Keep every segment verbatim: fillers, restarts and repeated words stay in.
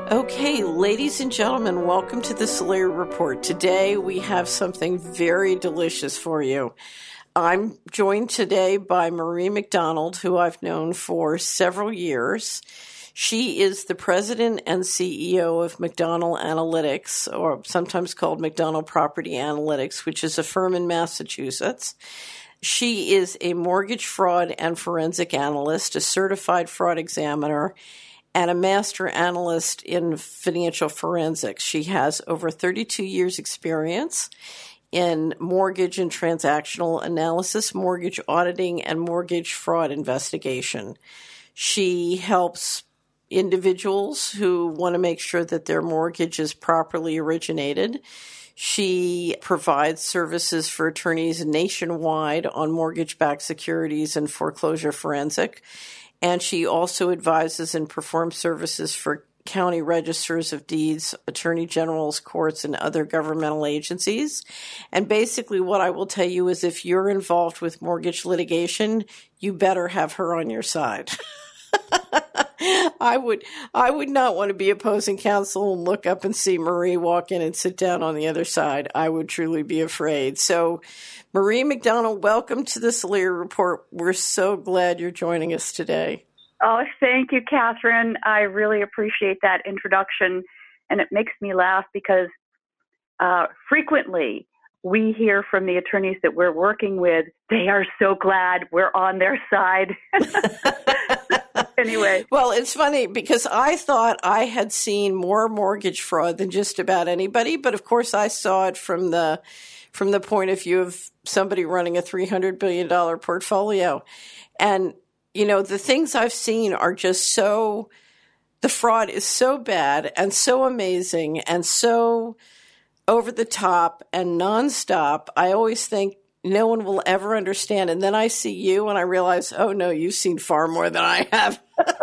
Okay, ladies and gentlemen, welcome to the Solari Report. Today we have something very delicious for you. I'm joined today by Marie McDonald, who I've known for several years. She is the president and C E O of McDonald Analytics, or sometimes called McDonald Property Analytics, which is a firm in Massachusetts. She is a mortgage fraud and forensic analyst, a certified fraud examiner, and a master analyst in financial forensics. She has over thirty-two years experience in mortgage and transactional analysis, mortgage auditing, and mortgage fraud investigation. She helps individuals who want to make sure that their mortgage is properly originated. She provides services for attorneys nationwide on mortgage-backed securities and foreclosure forensic. And she also advises and performs services for county registers of deeds, attorney generals, courts, and other governmental agencies. And basically what I will tell you is if you're involved with mortgage litigation, you better have her on your side. I would I would not want to be opposing counsel and look up and see Marie walk in and sit down on the other side. I would truly be afraid. So, Marie McDonald, welcome to the Solari Report. We're so glad you're joining us today. Oh, thank you, Catherine. I really appreciate that introduction, and it makes me laugh because uh, frequently we hear from the attorneys that we're working with, they are so glad we're on their side. Anyway. Well, it's funny because I thought I had seen more mortgage fraud than just about anybody, but of course I saw it from the from the point of view of somebody running a three hundred billion dollars portfolio. And, you know, the things I've seen are just so, the fraud is so bad and so amazing and so over the top and nonstop. I always think no one will ever understand. And then I see you and I realize, oh no, you've seen far more than I have.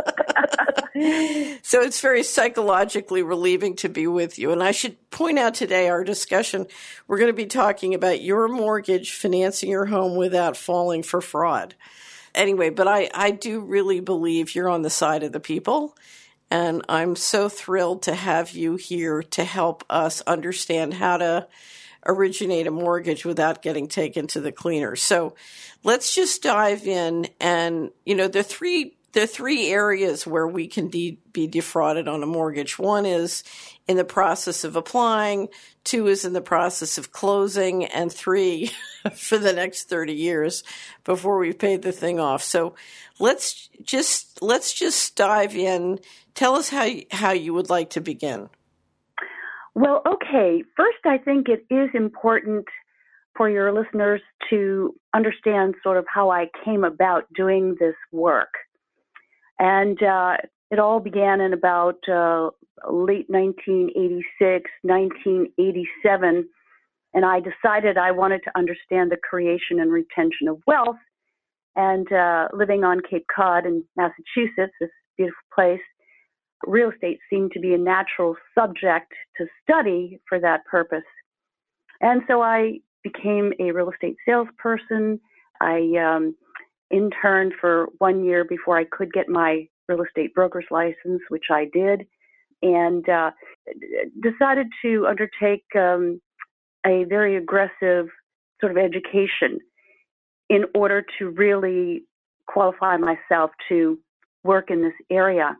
So it's very psychologically relieving to be with you. And I should point out today our discussion, we're going to be talking about your mortgage, financing your home without falling for fraud. Anyway, but I, I do really believe you're on the side of the people. And I'm so thrilled to have you here to help us understand how to originate a mortgage without getting taken to the cleaner. So let's just dive in. And, you know, there are three, there are three areas where we can de- be defrauded on a mortgage. One is in the process of applying, two is in the process of closing, and three for the next thirty years before we've paid the thing off. So let's just, let's just dive in. Tell us how you, how you would like to begin. Well, okay. First, I think it is important for your listeners to understand sort of how I came about doing this work. And uh, it all began in about uh, late nineteen eighty-six, nineteen eighty-seven, and I decided I wanted to understand the creation and retention of wealth. And uh, living on Cape Cod in Massachusetts, this beautiful place, real estate seemed to be a natural subject to study for that purpose. And so I became a real estate salesperson. I um, interned for one year before I could get my real estate broker's license, which I did, and uh, decided to undertake um, a very aggressive sort of education in order to really qualify myself to work in this area.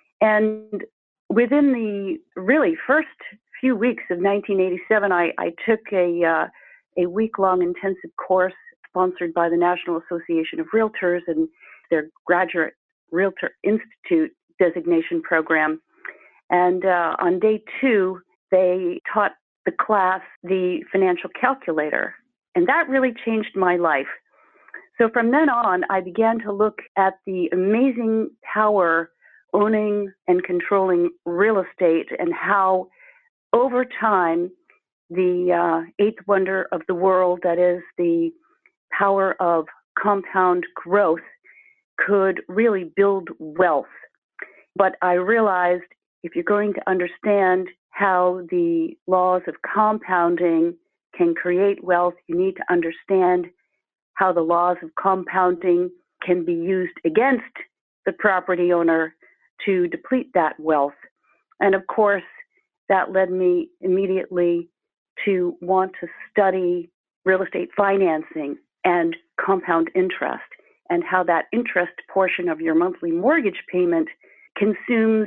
And within the really first few weeks of nineteen eighty-seven, I, I took a uh, a week-long intensive course sponsored by the National Association of Realtors and their Graduate Realtor Institute designation program. And uh, on day two, they taught the class the financial calculator. And that really changed my life. So from then on, I began to look at the amazing power owning and controlling real estate and how over time, the uh, eighth wonder of the world, that is the power of compound growth, could really build wealth. But I realized if you're going to understand how the laws of compounding can create wealth, you need to understand how the laws of compounding can be used against the property owner to deplete that wealth. And of course, that led me immediately to want to study real estate financing and compound interest, and how that interest portion of your monthly mortgage payment consumes,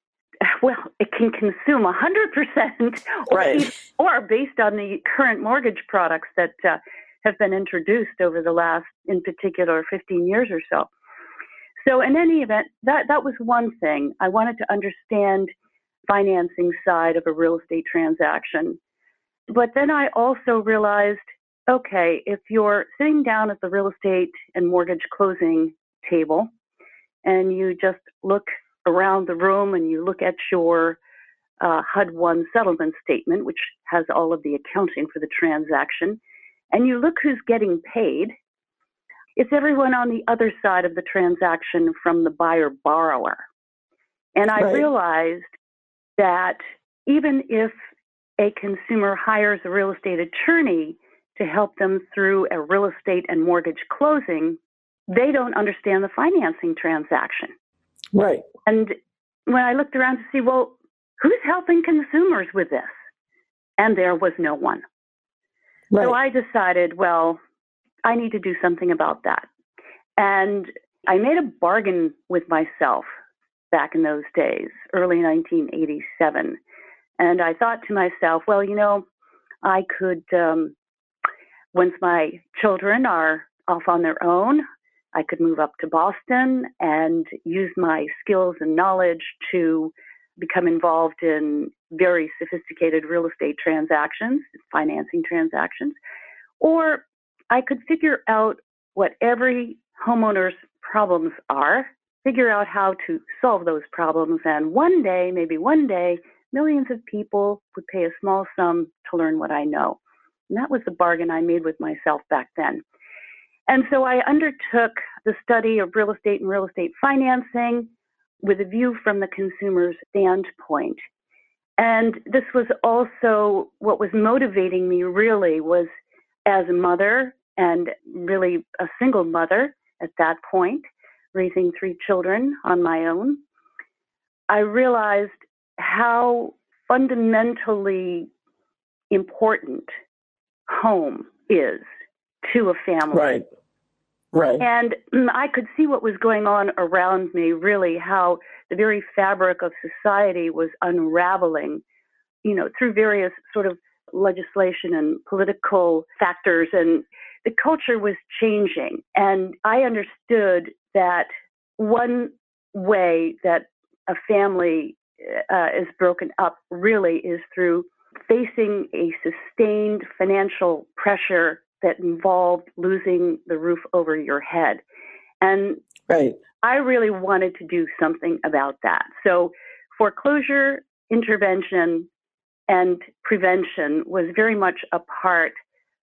well, it can consume one hundred percent or, right. or based on the current mortgage products that uh, have been introduced over the last, in particular, fifteen years or so. So in any event, that, that was one thing. I wanted to understand financing side of a real estate transaction. But then I also realized, okay, if you're sitting down at the real estate and mortgage closing table and you just look around the room and you look at your uh, H U D one settlement statement, which has all of the accounting for the transaction, and you look who's getting paid, it's everyone on the other side of the transaction from the buyer-borrower. And I right. realized that even if a consumer hires a real estate attorney to help them through a real estate and mortgage closing, they don't understand the financing transaction. Right. And when I looked around to see, well, who's helping consumers with this? And there was no one. Right. So I decided, well, I need to do something about that. And I made a bargain with myself back in those days, early nineteen eighty-seven. And I thought to myself, well, you know, I could, um, once my children are off on their own, I could move up to Boston and use my skills and knowledge to become involved in very sophisticated real estate transactions, financing transactions. Or I could figure out what every homeowner's problems are, figure out how to solve those problems, and one day, maybe one day, millions of people would pay a small sum to learn what I know. And that was the bargain I made with myself back then. And so I undertook the study of real estate and real estate financing with a view from the consumer's standpoint. And this was also what was motivating me really was as a mother, and really a single mother at that point, raising three children on my own, I realized how fundamentally important home is to a family. Right. Right. And I could see what was going on around me, really, how the very fabric of society was unraveling, you know, through various sort of legislation and political factors, and the culture was changing. And I understood that one way that a family uh, is broken up really is through facing a sustained financial pressure that involved losing the roof over your head. And right. I really wanted to do something about that. So foreclosure intervention and prevention was very much a part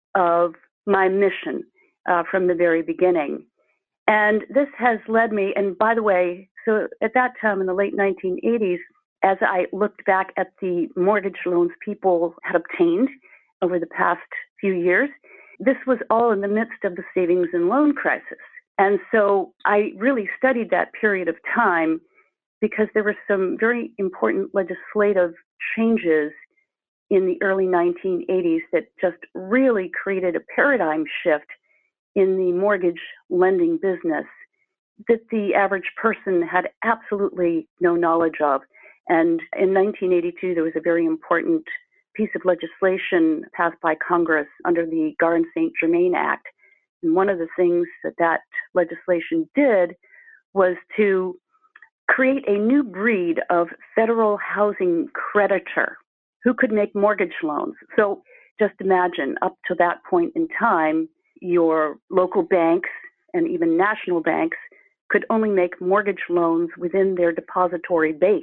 of my mission uh, from the very beginning. And this has led me, and by the way, so at that time in the late nineteen eighties, as I looked back at the mortgage loans people had obtained over the past few years, this was all in the midst of the savings and loan crisis. And so I really studied that period of time because there were some very important legislative changes in the early nineteen eighties that just really created a paradigm shift in the mortgage lending business that the average person had absolutely no knowledge of. And in nineteen eighty-two, there was a very important piece of legislation passed by Congress under the Garn-Saint Germain Act. And one of the things that that legislation did was to create a new breed of federal housing creditor who could make mortgage loans. So just imagine, up to that point in time, your local banks and even national banks could only make mortgage loans within their depository base.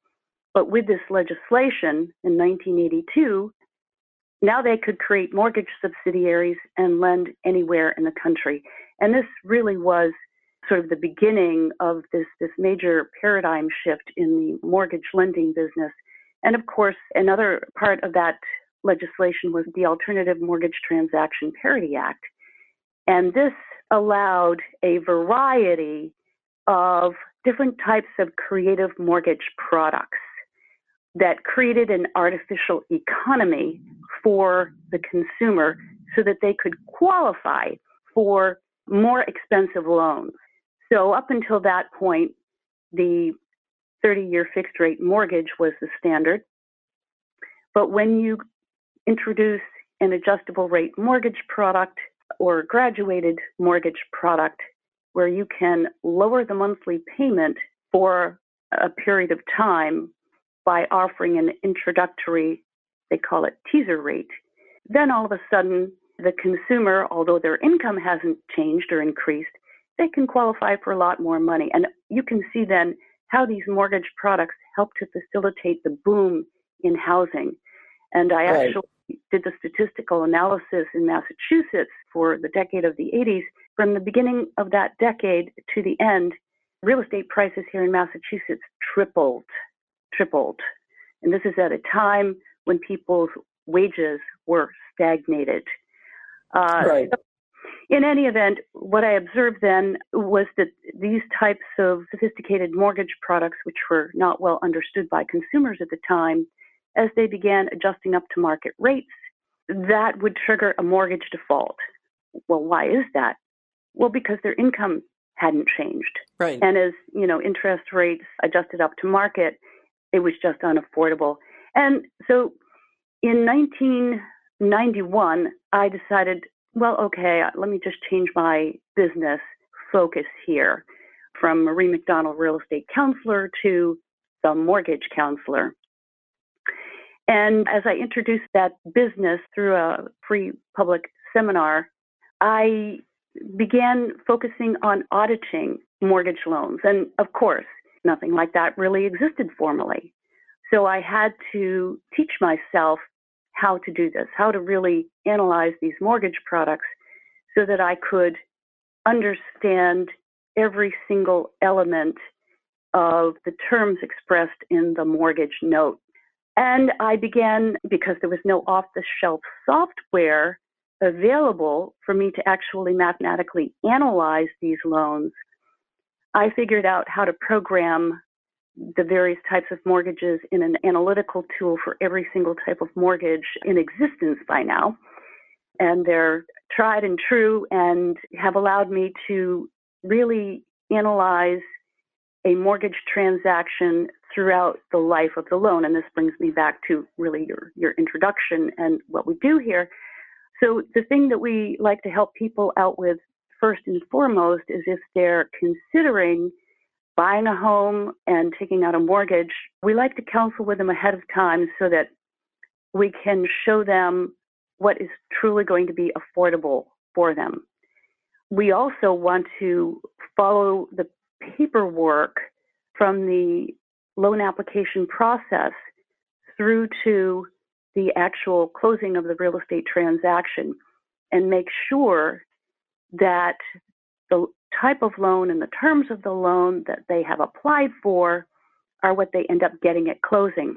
But with this legislation in nineteen eighty-two, now they could create mortgage subsidiaries and lend anywhere in the country. And this really was sort of the beginning of this, this major paradigm shift in the mortgage lending business. And of course, another part of that legislation was the Alternative Mortgage Transaction Parity Act. And this allowed a variety of different types of creative mortgage products. that created an artificial economy for the consumer so that they could qualify for more expensive loans. So up until that point, the thirty-year fixed rate mortgage was the standard. But when you introduce an adjustable rate mortgage product or graduated mortgage product where you can lower the monthly payment for a period of time by offering an introductory, they call it teaser rate, then all of a sudden the consumer, although their income hasn't changed or increased, they can qualify for a lot more money. And you can see then how these mortgage products help to facilitate the boom in housing. And I Right. actually did the statistical analysis in Massachusetts for the decade of the eighties. From the beginning of that decade to the end, real estate prices here in Massachusetts tripled, tripled. And this is at a time when people's wages were stagnated. Uh, Right. so in any event, what I observed then was that these types of sophisticated mortgage products, which were not well understood by consumers at the time, as they began adjusting up to market rates, that would trigger a mortgage default. Well, why is that? Well, because their income hadn't changed. Right. And as, you know, interest rates adjusted up to market, it was just unaffordable. And so in nineteen ninety-one, I decided, well, okay, let me just change my business focus here from Marie McDonald Real Estate Counselor to the Mortgage Counselor. And as I introduced that business through a free public seminar, I began focusing on auditing mortgage loans. And of course, nothing like that really existed formally. So I had to teach myself how to do this, how to really analyze these mortgage products so that I could understand every single element of the terms expressed in the mortgage note. And I began, because there was no off-the-shelf software available for me to actually mathematically analyze these loans, I figured out how to program the various types of mortgages in an analytical tool for every single type of mortgage in existence by now. And they're tried and true and have allowed me to really analyze a mortgage transaction throughout the life of the loan. And this brings me back to really your, your introduction and what we do here. So the thing that we like to help people out with first and foremost is if they're considering buying a home and taking out a mortgage, we like to counsel with them ahead of time so that we can show them what is truly going to be affordable for them. We also want to follow the paperwork from the loan application process through to the actual closing of the real estate transaction and make sure that the type of loan and the terms of the loan that they have applied for are what they end up getting at closing.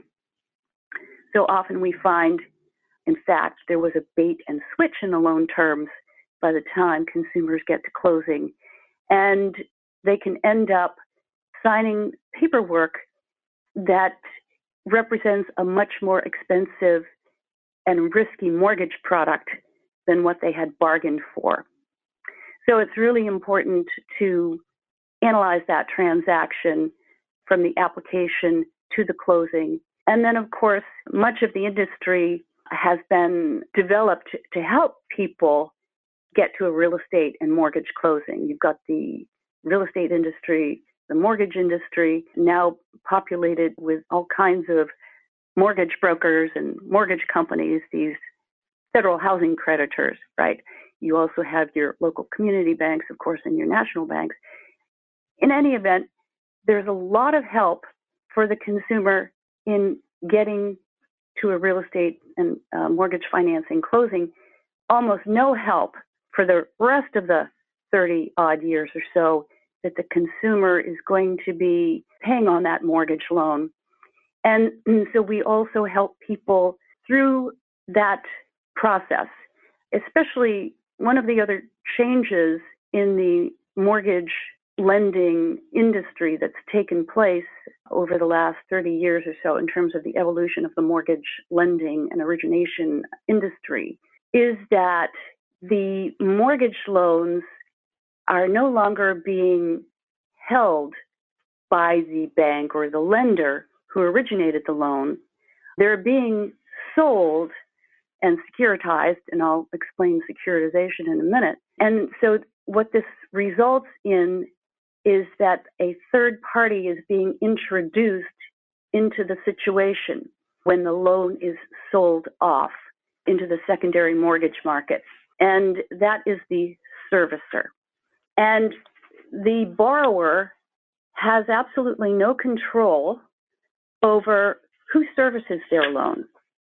So often we find, in fact, there was a bait and switch in the loan terms by the time consumers get to closing. And they can end up signing paperwork that represents a much more expensive and risky mortgage product than what they had bargained for. So it's really important to analyze that transaction from the application to the closing. And then, of course, much of the industry has been developed to help people get to a real estate and mortgage closing. You've got the real estate industry, the mortgage industry, now populated with all kinds of mortgage brokers and mortgage companies, these federal housing creditors, right? You also have your local community banks, of course, and your national banks. In any event, there's a lot of help for the consumer in getting to a real estate and uh, mortgage financing closing, almost no help for the rest of the thirty odd years or so that the consumer is going to be paying on that mortgage loan. And, and so we also help people through that process, especially one of the other changes in the mortgage lending industry that's taken place over the last thirty years or so in terms of the evolution of the mortgage lending and origination industry is that the mortgage loans are no longer being held by the bank or the lender who originated the loan. They're being sold and securitized, and I'll explain securitization in a minute. And so what this results in is that a third party is being introduced into the situation when the loan is sold off into the secondary mortgage market. And that is the servicer. And the borrower has absolutely no control over who services their loan.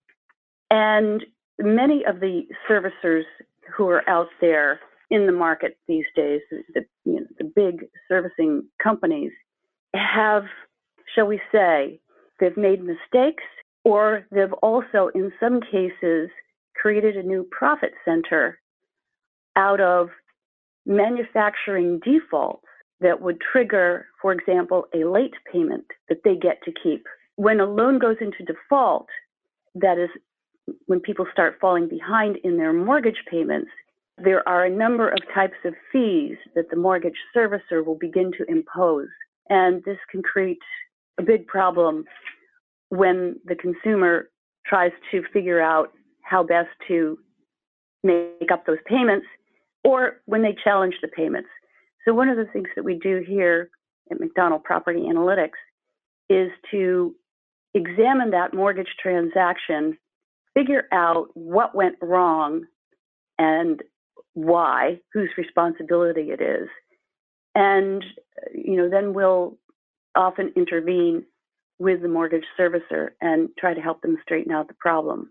And many of the servicers who are out there in the market these days, the, you know, the big servicing companies, have, shall we say, they've made mistakes, or they've also, in some cases, created a new profit center out of manufacturing defaults that would trigger, for example, a late payment that they get to keep. When a loan goes into default, that is, when people start falling behind in their mortgage payments, there are a number of types of fees that the mortgage servicer will begin to impose. And this can create a big problem when the consumer tries to figure out how best to make up those payments, or when they challenge the payments. So one of the things that we do here at McDonald Property Analytics is to examine that mortgage transaction, figure out what went wrong and why, whose responsibility it is. And, you know, then we'll often intervene with the mortgage servicer and try to help them straighten out the problem.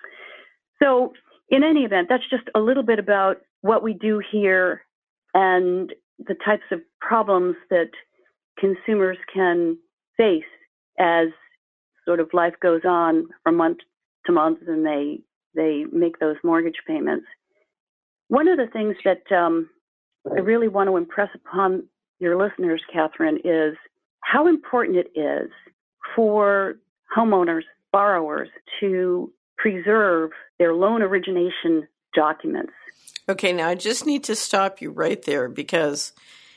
So in any event, that's just a little bit about what we do here and the types of problems that consumers can face as sort of life goes on from month to month and they they make those mortgage payments. One of the things that um, I really want to impress upon your listeners, Catherine, is how important it is for homeowners, borrowers, to preserve their loan origination documents. Okay, now I just need to stop you right there because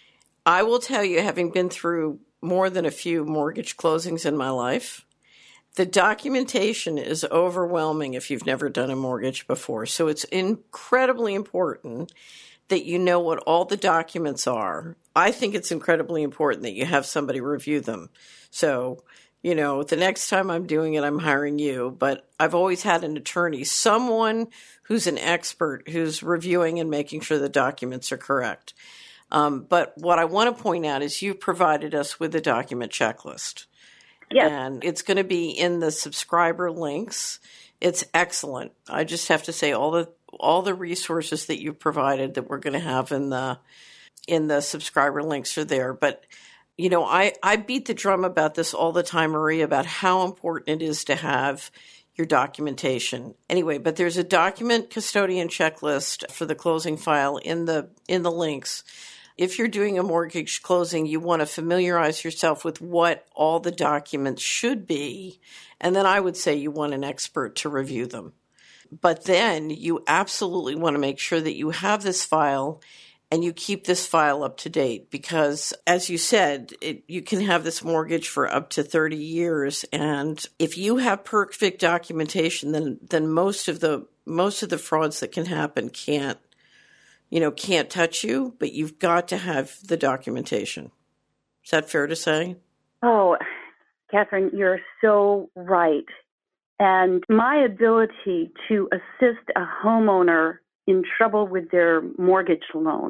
I will tell you, having been through more than a few mortgage closings in my life, the documentation is overwhelming if you've never done a mortgage before. So it's incredibly important that you know what all the documents are. I think it's incredibly important that you have somebody review them. So, you know, the next time I'm doing it, I'm hiring you. But I've always had an attorney, someone who's an expert, who's reviewing and making sure the documents are correct. Um, but what I want to point out is you've provided us with a document checklist. Yes. And it's going to be in the subscriber links. It's excellent. I just have to say all the all the resources that you've provided that we're going to have in the in the subscriber links are there. But, you know, I, I beat the drum about this all the time, Marie, about how important it is to have your documentation. Anyway, but there's a document custodian checklist for the closing file in the in the links. If you're doing a mortgage closing, you want to familiarize yourself with what all the documents should be. And then I would say you want an expert to review them. But then you absolutely want to make sure that you have this file and you keep this file up to date because, as you said, it, you can have this mortgage for up to thirty years. And if you have perfect documentation, then then most of the most of the frauds that can happen can't, you know, can't touch you, but you've got to have the documentation. Is that fair to say? Oh, Catherine, you're so right. And my ability to assist a homeowner in trouble with their mortgage loan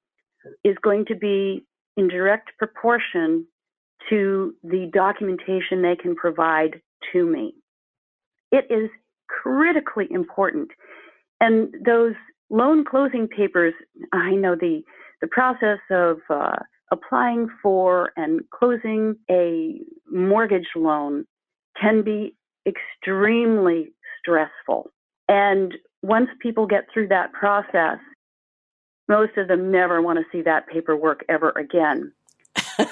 is going to be in direct proportion to the documentation they can provide to me. It is critically important. And those loan closing papers, I know the, the process of uh, applying for and closing a mortgage loan can be extremely stressful. And once people get through that process, most of them never want to see that paperwork ever again.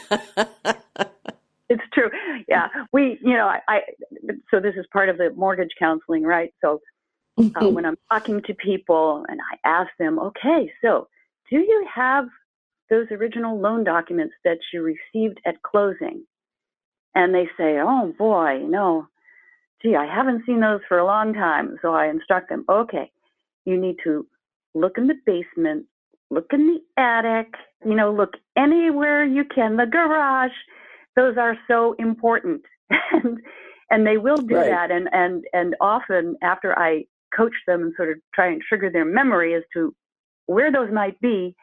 It's true. Yeah. We, you know, I, I, so this is part of the mortgage counseling, right? So uh, when I'm talking to people and I ask them, okay, so do you have those original loan documents that you received at closing? And they say, oh boy, no, gee, I haven't seen those for a long time. So I instruct them, okay, you need to look in the basement, look in the attic, you know, look anywhere you can, the garage. Those are so important. and, and they will do right. that. And, and, and often after I coach them and sort of try and trigger their memory as to where those might be,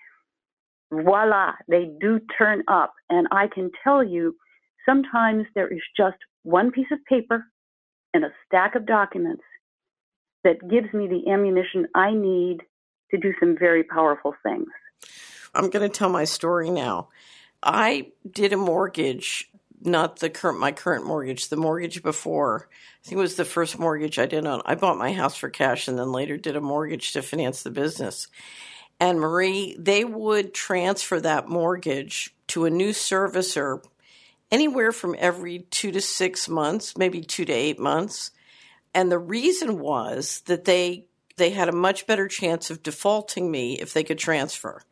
voila, they do turn up. And I can tell you, sometimes there is just one piece of paper and a stack of documents that gives me the ammunition I need to do some very powerful things. I'm going to tell my story now. I did a mortgage, not the current, my current mortgage, the mortgage before. I think it was the first mortgage I did on. I bought my house for cash and then later did a mortgage to finance the business. And Marie, they would transfer that mortgage to a new servicer anywhere from every two to six months, maybe two to eight months. And the reason was that they they had a much better chance of defaulting me if they could transfer.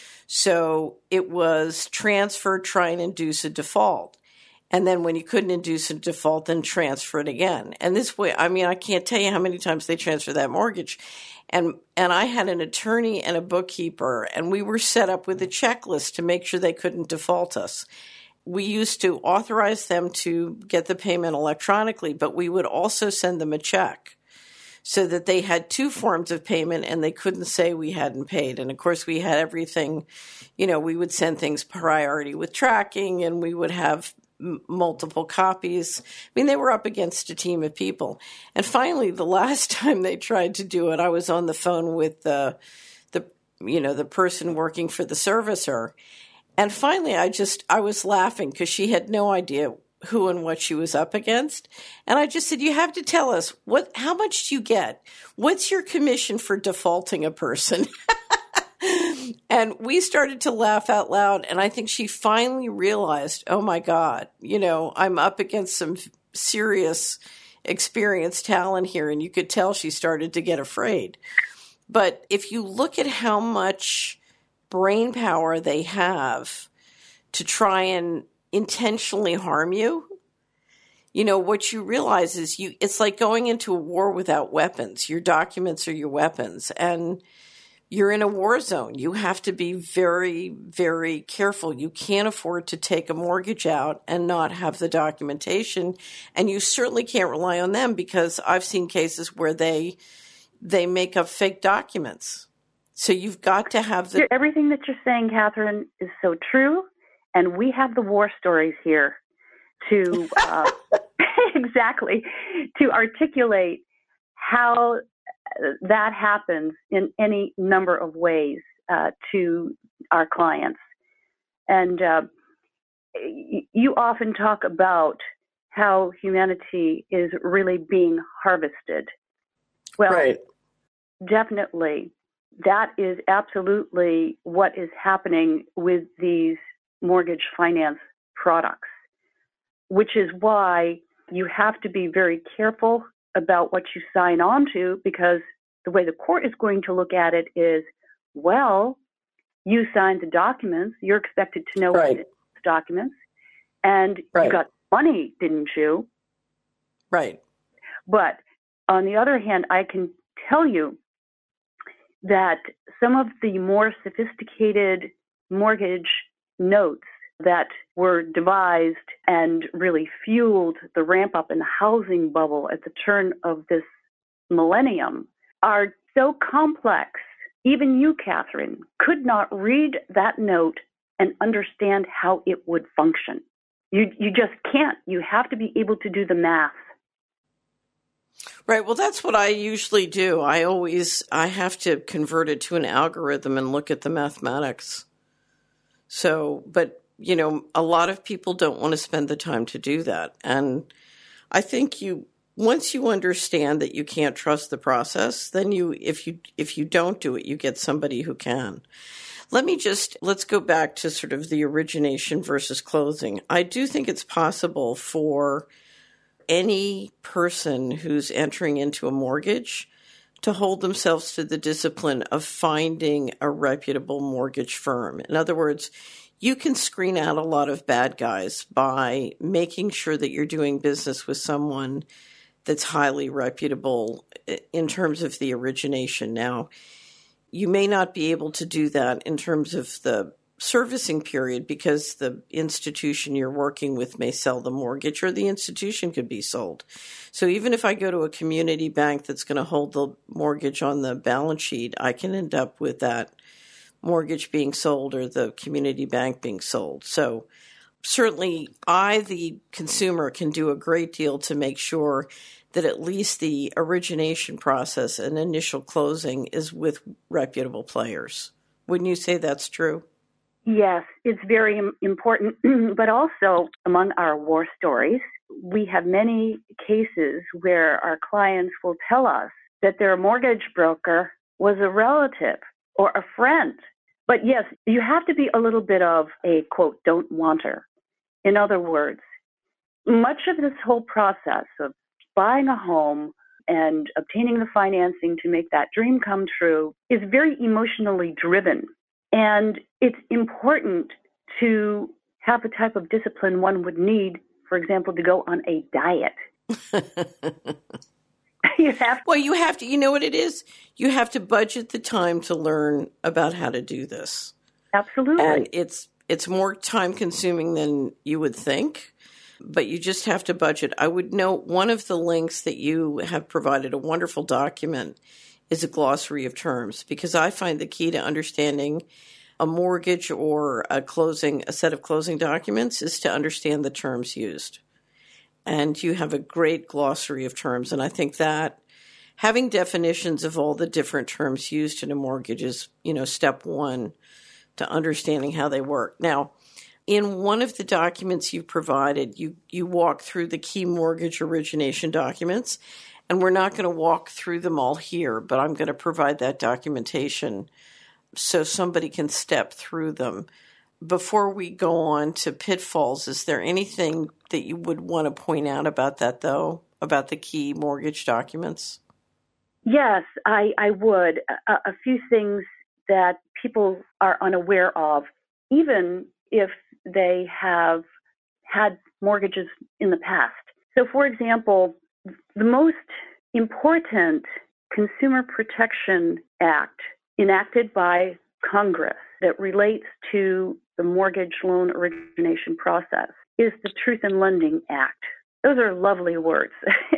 So it was transfer, try and induce a default. And then when you couldn't induce a default, then transfer it again. And this way, I mean, I can't tell you how many times they transferred that mortgage. And and I had an attorney and a bookkeeper, and we were set up with a checklist to make sure they couldn't default us. We used to authorize them to get the payment electronically, but we would also send them a check so that they had two forms of payment and they couldn't say we hadn't paid. And of course, we had everything, you know, we would send things priority with tracking and we would have m- multiple copies. I mean, they were up against a team of people. And finally, the last time they tried to do it, I was on the phone with the, the you know, the person working for the servicer. And finally, I just, I was laughing because she had no idea who and what she was up against. And I just said, you have to tell us, what, how much do you get? What's your commission for defaulting a person? And we started to laugh out loud. And I think she finally realized, oh my God, you know, I'm up against some serious experienced talent here. And you could tell she started to get afraid. But if you look at how much brain power they have to try and intentionally harm you, you know, what you realize is you, it's like going into a war without weapons. Your documents are your weapons and you're in a war zone. You have to be very, very careful. You can't afford to take a mortgage out and not have the documentation. And you certainly can't rely on them because I've seen cases where they, they make up fake documents. So you've got to have the... Everything that you're saying, Catherine, is so true. And we have the war stories here to uh, exactly to articulate how that happens in any number of ways uh, to our clients. And uh, you often talk about how humanity is really being harvested. Well, right. Definitely, that is absolutely what is happening with these mortgage finance products, which is why you have to be very careful about what you sign on to, because the way the court is going to look at it is, well, you signed the documents, you're expected to know right. what the documents, and right. you got money, didn't you? Right. But on the other hand, I can tell you that some of the more sophisticated mortgage notes that were devised and really fueled the ramp up in the housing bubble at the turn of this millennium are so complex. Even you, Catherine, could not read that note and understand how it would function. You you just can't. You have to be able to do the math. Right. Well, that's what I usually do. I always, I have to convert it to an algorithm and look at the mathematics. So, but, you know, a lot of people don't want to spend the time to do that. And I think you, once you understand that you can't trust the process, then you, if you, if you don't do it, you get somebody who can. Let me just, let's go back to sort of the origination versus closing. I do think it's possible for any person who's entering into a mortgage to hold themselves to the discipline of finding a reputable mortgage firm. In other words, you can screen out a lot of bad guys by making sure that you're doing business with someone that's highly reputable in terms of the origination. Now, you may not be able to do that in terms of the servicing period because the institution you're working with may sell the mortgage or the institution could be sold. So even if I go to a community bank that's going to hold the mortgage on the balance sheet, I can end up with that mortgage being sold or the community bank being sold. So certainly I, the consumer, can do a great deal to make sure that at least the origination process and initial closing is with reputable players. Wouldn't you say that's true? Yes, it's very important. But also among our war stories, we have many cases where our clients will tell us that their mortgage broker was a relative or a friend. But yes, you have to be a little bit of a, quote, don't wanter. In other words, much of this whole process of buying a home and obtaining the financing to make that dream come true is very emotionally driven. And it's important to have the type of discipline one would need, for example, to go on a diet. You have to. Well, you have to, you know what it is? You have to budget the time to learn about how to do this. Absolutely. And it's it's more time consuming than you would think, but you just have to budget. I would note one of the links that you have provided, a wonderful document, is a glossary of terms, because I find the key to understanding a mortgage or a closing, a set of closing documents is to understand the terms used. And you have a great glossary of terms. And I think that having definitions of all the different terms used in a mortgage is, you know, step one to understanding how they work. Now, in one of the documents you provided, you, you walk through the key mortgage origination documents, and we're not going to walk through them all here, but I'm going to provide that documentation so somebody can step through them. Before we go on to pitfalls, is there anything that you would want to point out about that, though, about the key mortgage documents? Yes, I, I would. A, a few things that people are unaware of, even if they have had mortgages in the past. So, for example, the most important Consumer Protection Act enacted by Congress that relates to the mortgage loan origination process is the Truth in Lending Act. Those are lovely words.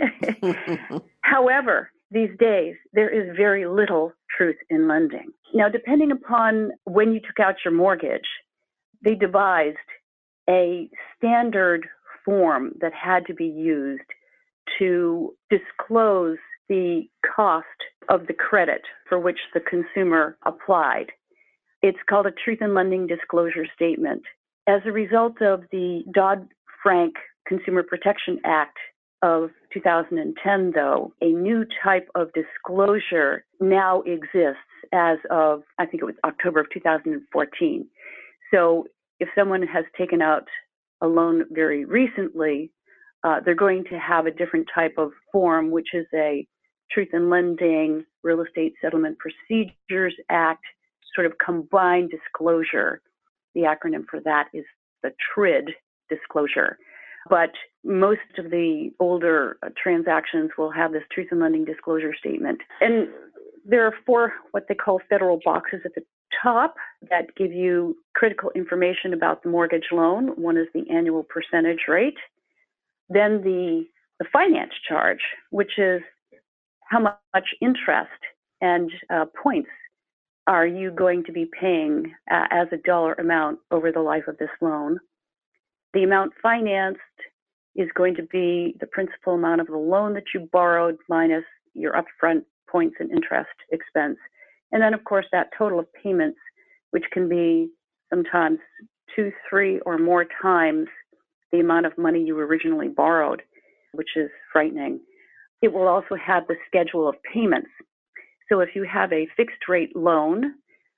However, these days, there is very little truth in lending. Now, depending upon when you took out your mortgage, they devised a standard form that had to be used to disclose the cost of the credit for which the consumer applied. It's called a Truth in Lending Disclosure Statement. As a result of the Dodd-Frank Consumer Protection Act of two thousand ten, though, a new type of disclosure now exists as of, I think it was October of two thousand fourteen. So if someone has taken out a loan very recently, uh, they're going to have a different type of form, which is a Truth in Lending Real Estate Settlement Procedures Act, sort of combined disclosure. The acronym for that is the T R I D disclosure. But most of the older uh, transactions will have this Truth in Lending Disclosure Statement. And there are four what they call federal boxes at the top that give you critical information about the mortgage loan. One is the annual percentage rate. Then the, the finance charge, which is how much interest and uh, points are you going to be paying uh, as a dollar amount over the life of this loan. The amount financed is going to be the principal amount of the loan that you borrowed minus your upfront points and interest expense. And then, of course, that total of payments, which can be sometimes two, three, or more times the amount of money you originally borrowed, which is frightening. It will also have the schedule of payments. So if you have a fixed rate loan,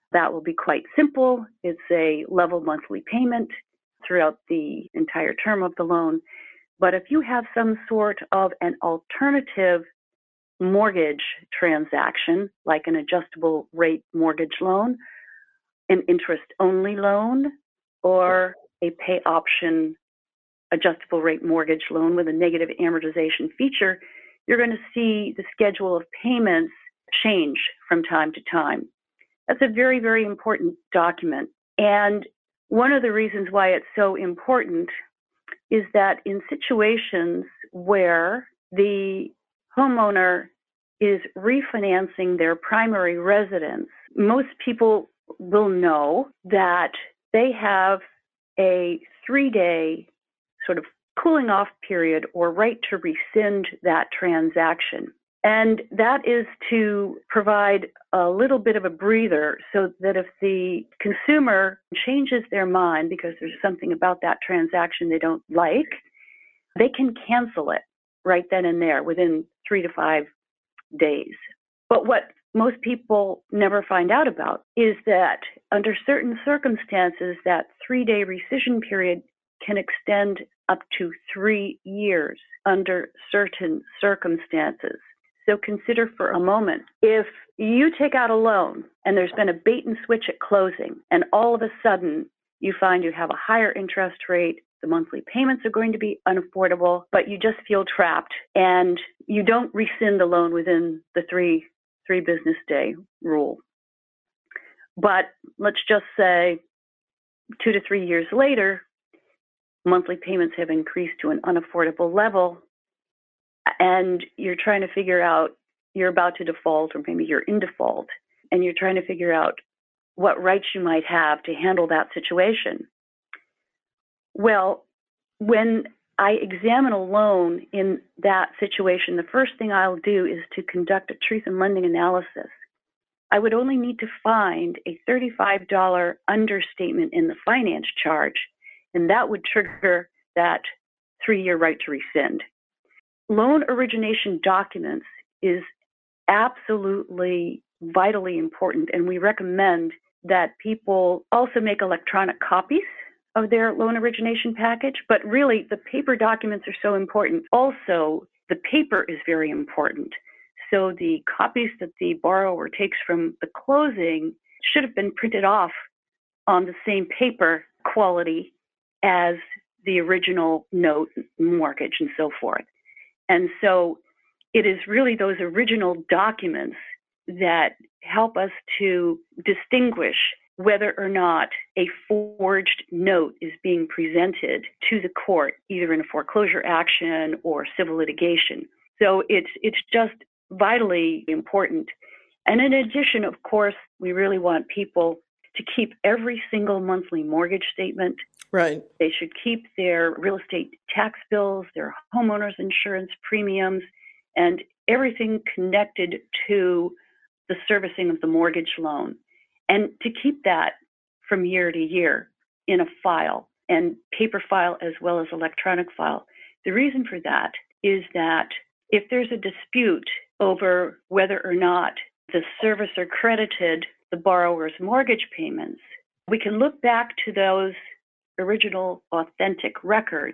That will be quite simple. It's a level monthly payment throughout the entire term of the loan. But if you have some sort of an alternative mortgage transaction, like an adjustable rate mortgage loan, an interest-only loan, or a pay option adjustable rate mortgage loan with a negative amortization feature, you're going to see the schedule of payments change from time to time. That's a very, very important document. And one of the reasons why it's so important is that in situations where the homeowner is refinancing their primary residence, most people will know that they have a three-day sort of cooling off period or right to rescind that transaction. And that is to provide a little bit of a breather so that if the consumer changes their mind because there's something about that transaction they don't like, they can cancel it right then and there within three to five days. But what most people never find out about is that under certain circumstances, that three-day rescission period can extend up to three years under certain circumstances. So consider for a moment, if you take out a loan and there's been a bait and switch at closing, and all of a sudden you find you have a higher interest rate, the monthly payments are going to be unaffordable, but you just feel trapped and you don't rescind the loan within the three, three business day rule. But let's just say two to three years later, monthly payments have increased to an unaffordable level, and you're trying to figure out, you're about to default, or maybe you're in default, and you're trying to figure out what rights you might have to handle that situation. Well, when I examine a loan in that situation, the first thing I'll do is to conduct a truth in lending analysis. I would only need to find a thirty-five dollars understatement in the finance charge, and that would trigger that three-year right to rescind. Loan origination documents is absolutely vitally important, and we recommend that people also make electronic copies of their loan origination package. But really, the paper documents are so important. Also, the paper is very important. So the copies that the borrower takes from the closing should have been printed off on the same paper quality as the original note, mortgage, and so forth. And so it is really those original documents that help us to distinguish whether or not a forged note is being presented to the court, either in a foreclosure action or civil litigation. So it's it's just vitally important. And in addition, of course, we really want people to keep every single monthly mortgage statement. Right. They should keep their real estate tax bills, their homeowners insurance premiums, and everything connected to the servicing of the mortgage loan. And to keep that from year to year in a file, and paper file as well as electronic file. The reason for that is that if there's a dispute over whether or not the servicer credited the borrower's mortgage payments, we can look back to those original authentic records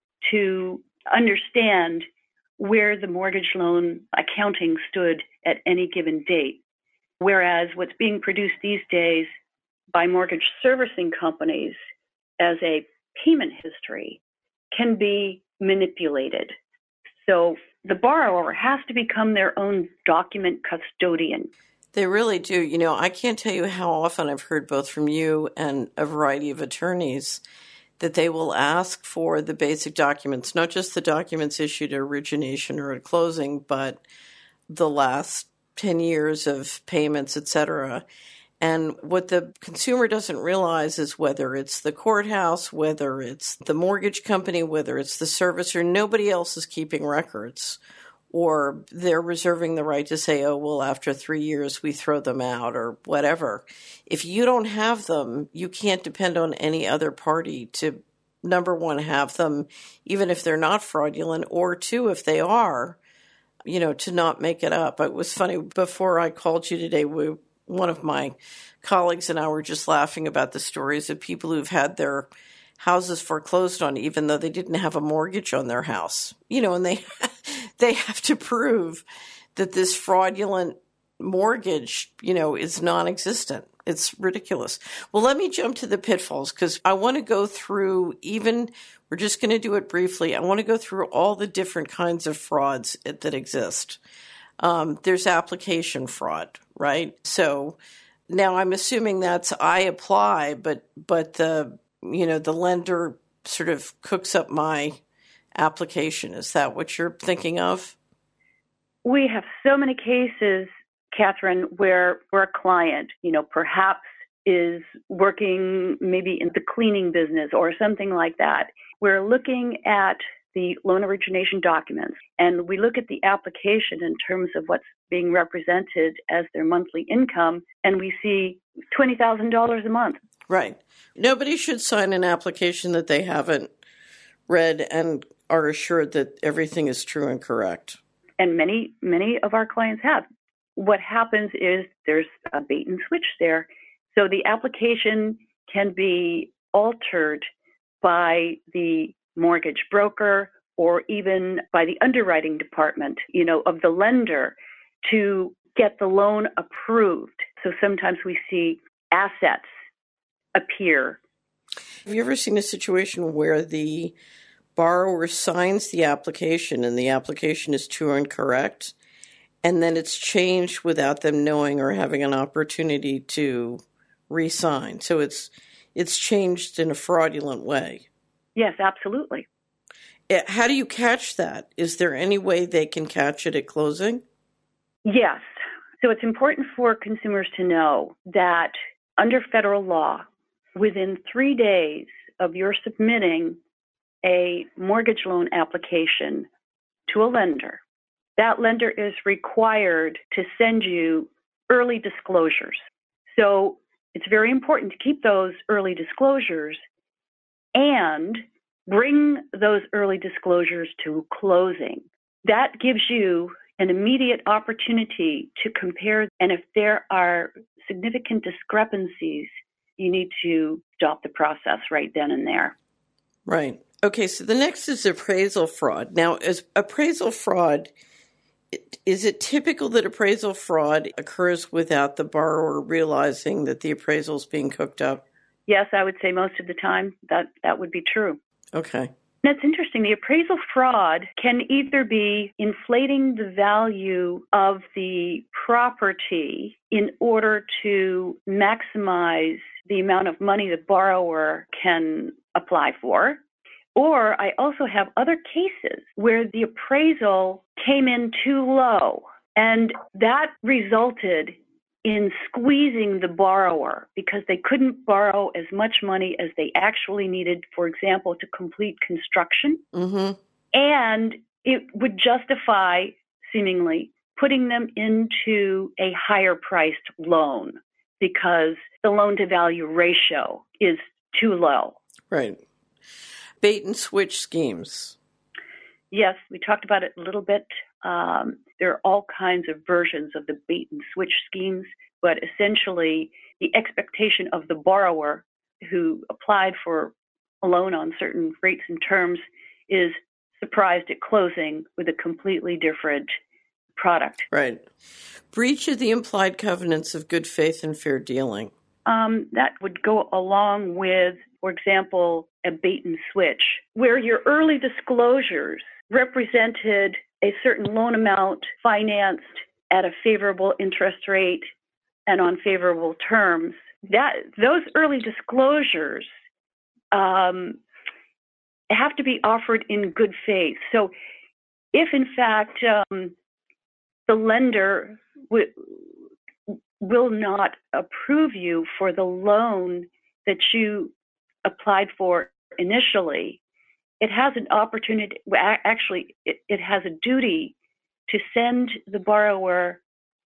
to understand where the mortgage loan accounting stood at any given date. Whereas what's being produced these days by mortgage servicing companies as a payment history can be manipulated. So the borrower has to become their own document custodian. They really do. You know, I can't tell you how often I've heard both from you and a variety of attorneys that they will ask for the basic documents, not just the documents issued at origination or at closing, but the last ten years of payments, et cetera. And what the consumer doesn't realize is whether it's the courthouse, whether it's the mortgage company, whether it's the servicer, nobody else is keeping records. Or they're reserving the right to say, oh, well, after three years, we throw them out or whatever. If you don't have them, you can't depend on any other party to, number one, have them, even if they're not fraudulent, or two, if they are, you know, to not make it up. It was funny, before I called you today, we One of my colleagues and I were just laughing about the stories of people who've had their houses foreclosed on, even though they didn't have a mortgage on their house. You know, and they they have to prove that this fraudulent mortgage, you know, is non-existent. It's ridiculous. Well, let me jump to the pitfalls, because I want to go through even, we're just going to do it briefly. I want to go through all the different kinds of frauds that exist. Um, there's application fraud, right? So now I'm assuming that's I apply, but but the you know the lender sort of cooks up my application. Is that what you're thinking of? We have so many cases, Catherine, where, where a client, you know, perhaps is working maybe in the cleaning business or something like that. We're looking at the loan origination documents, and we look at the application in terms of what's being represented as their monthly income, and we see twenty thousand dollars a month. Right. Nobody should sign an application that they haven't read and are assured that everything is true and correct. And many, many of our clients have. What happens is there's a bait and switch there. So the application can be altered by the mortgage broker or even by the underwriting department, you know, of the lender to get the loan approved. So sometimes we see assets appear. Have you ever seen a situation where the borrower signs the application and the application is true and correct, and then it's changed without them knowing or having an opportunity to re-sign? So it's it's changed in a fraudulent way. Yes, absolutely. How do you catch that? Is there any way they can catch it at closing? Yes. So it's important for consumers to know that under federal law, within three days of your submitting a mortgage loan application to a lender, that lender is required to send you early disclosures. So it's very important to keep those early disclosures and bring those early disclosures to closing. That gives you an immediate opportunity to compare, and if there are significant discrepancies, you need to stop the process right then and there. Right. Okay, so the next is appraisal fraud. Now, is appraisal fraud, is it typical that appraisal fraud occurs without the borrower realizing that the appraisal is being cooked up? Yes, I would say most of the time that, that would be true. Okay. That's interesting. The appraisal fraud can either be inflating the value of the property in order to maximize the amount of money the borrower can apply for, or I also have other cases where the appraisal came in too low, and that resulted in squeezing the borrower because they couldn't borrow as much money as they actually needed, for example, to complete construction. Mm-hmm. And it would justify, seemingly, putting them into a higher priced loan because the loan-to-value ratio is too low. Right. Bait and switch schemes. Yes, we talked about it a little bit. Um, there are all kinds of versions of the bait and switch schemes, but essentially the expectation of the borrower who applied for a loan on certain rates and terms is surprised at closing with a completely different product. Right. Breach of the implied covenants of good faith and fair dealing. Um, that would go along with, for example, a bait and switch, where your early disclosures represented a certain loan amount financed at a favorable interest rate and on favorable terms. That those early disclosures um, have to be offered in good faith. So if, in fact, um, the lender w- will not approve you for the loan that you applied for initially, it has an opportunity, actually, it, it has a duty to send the borrower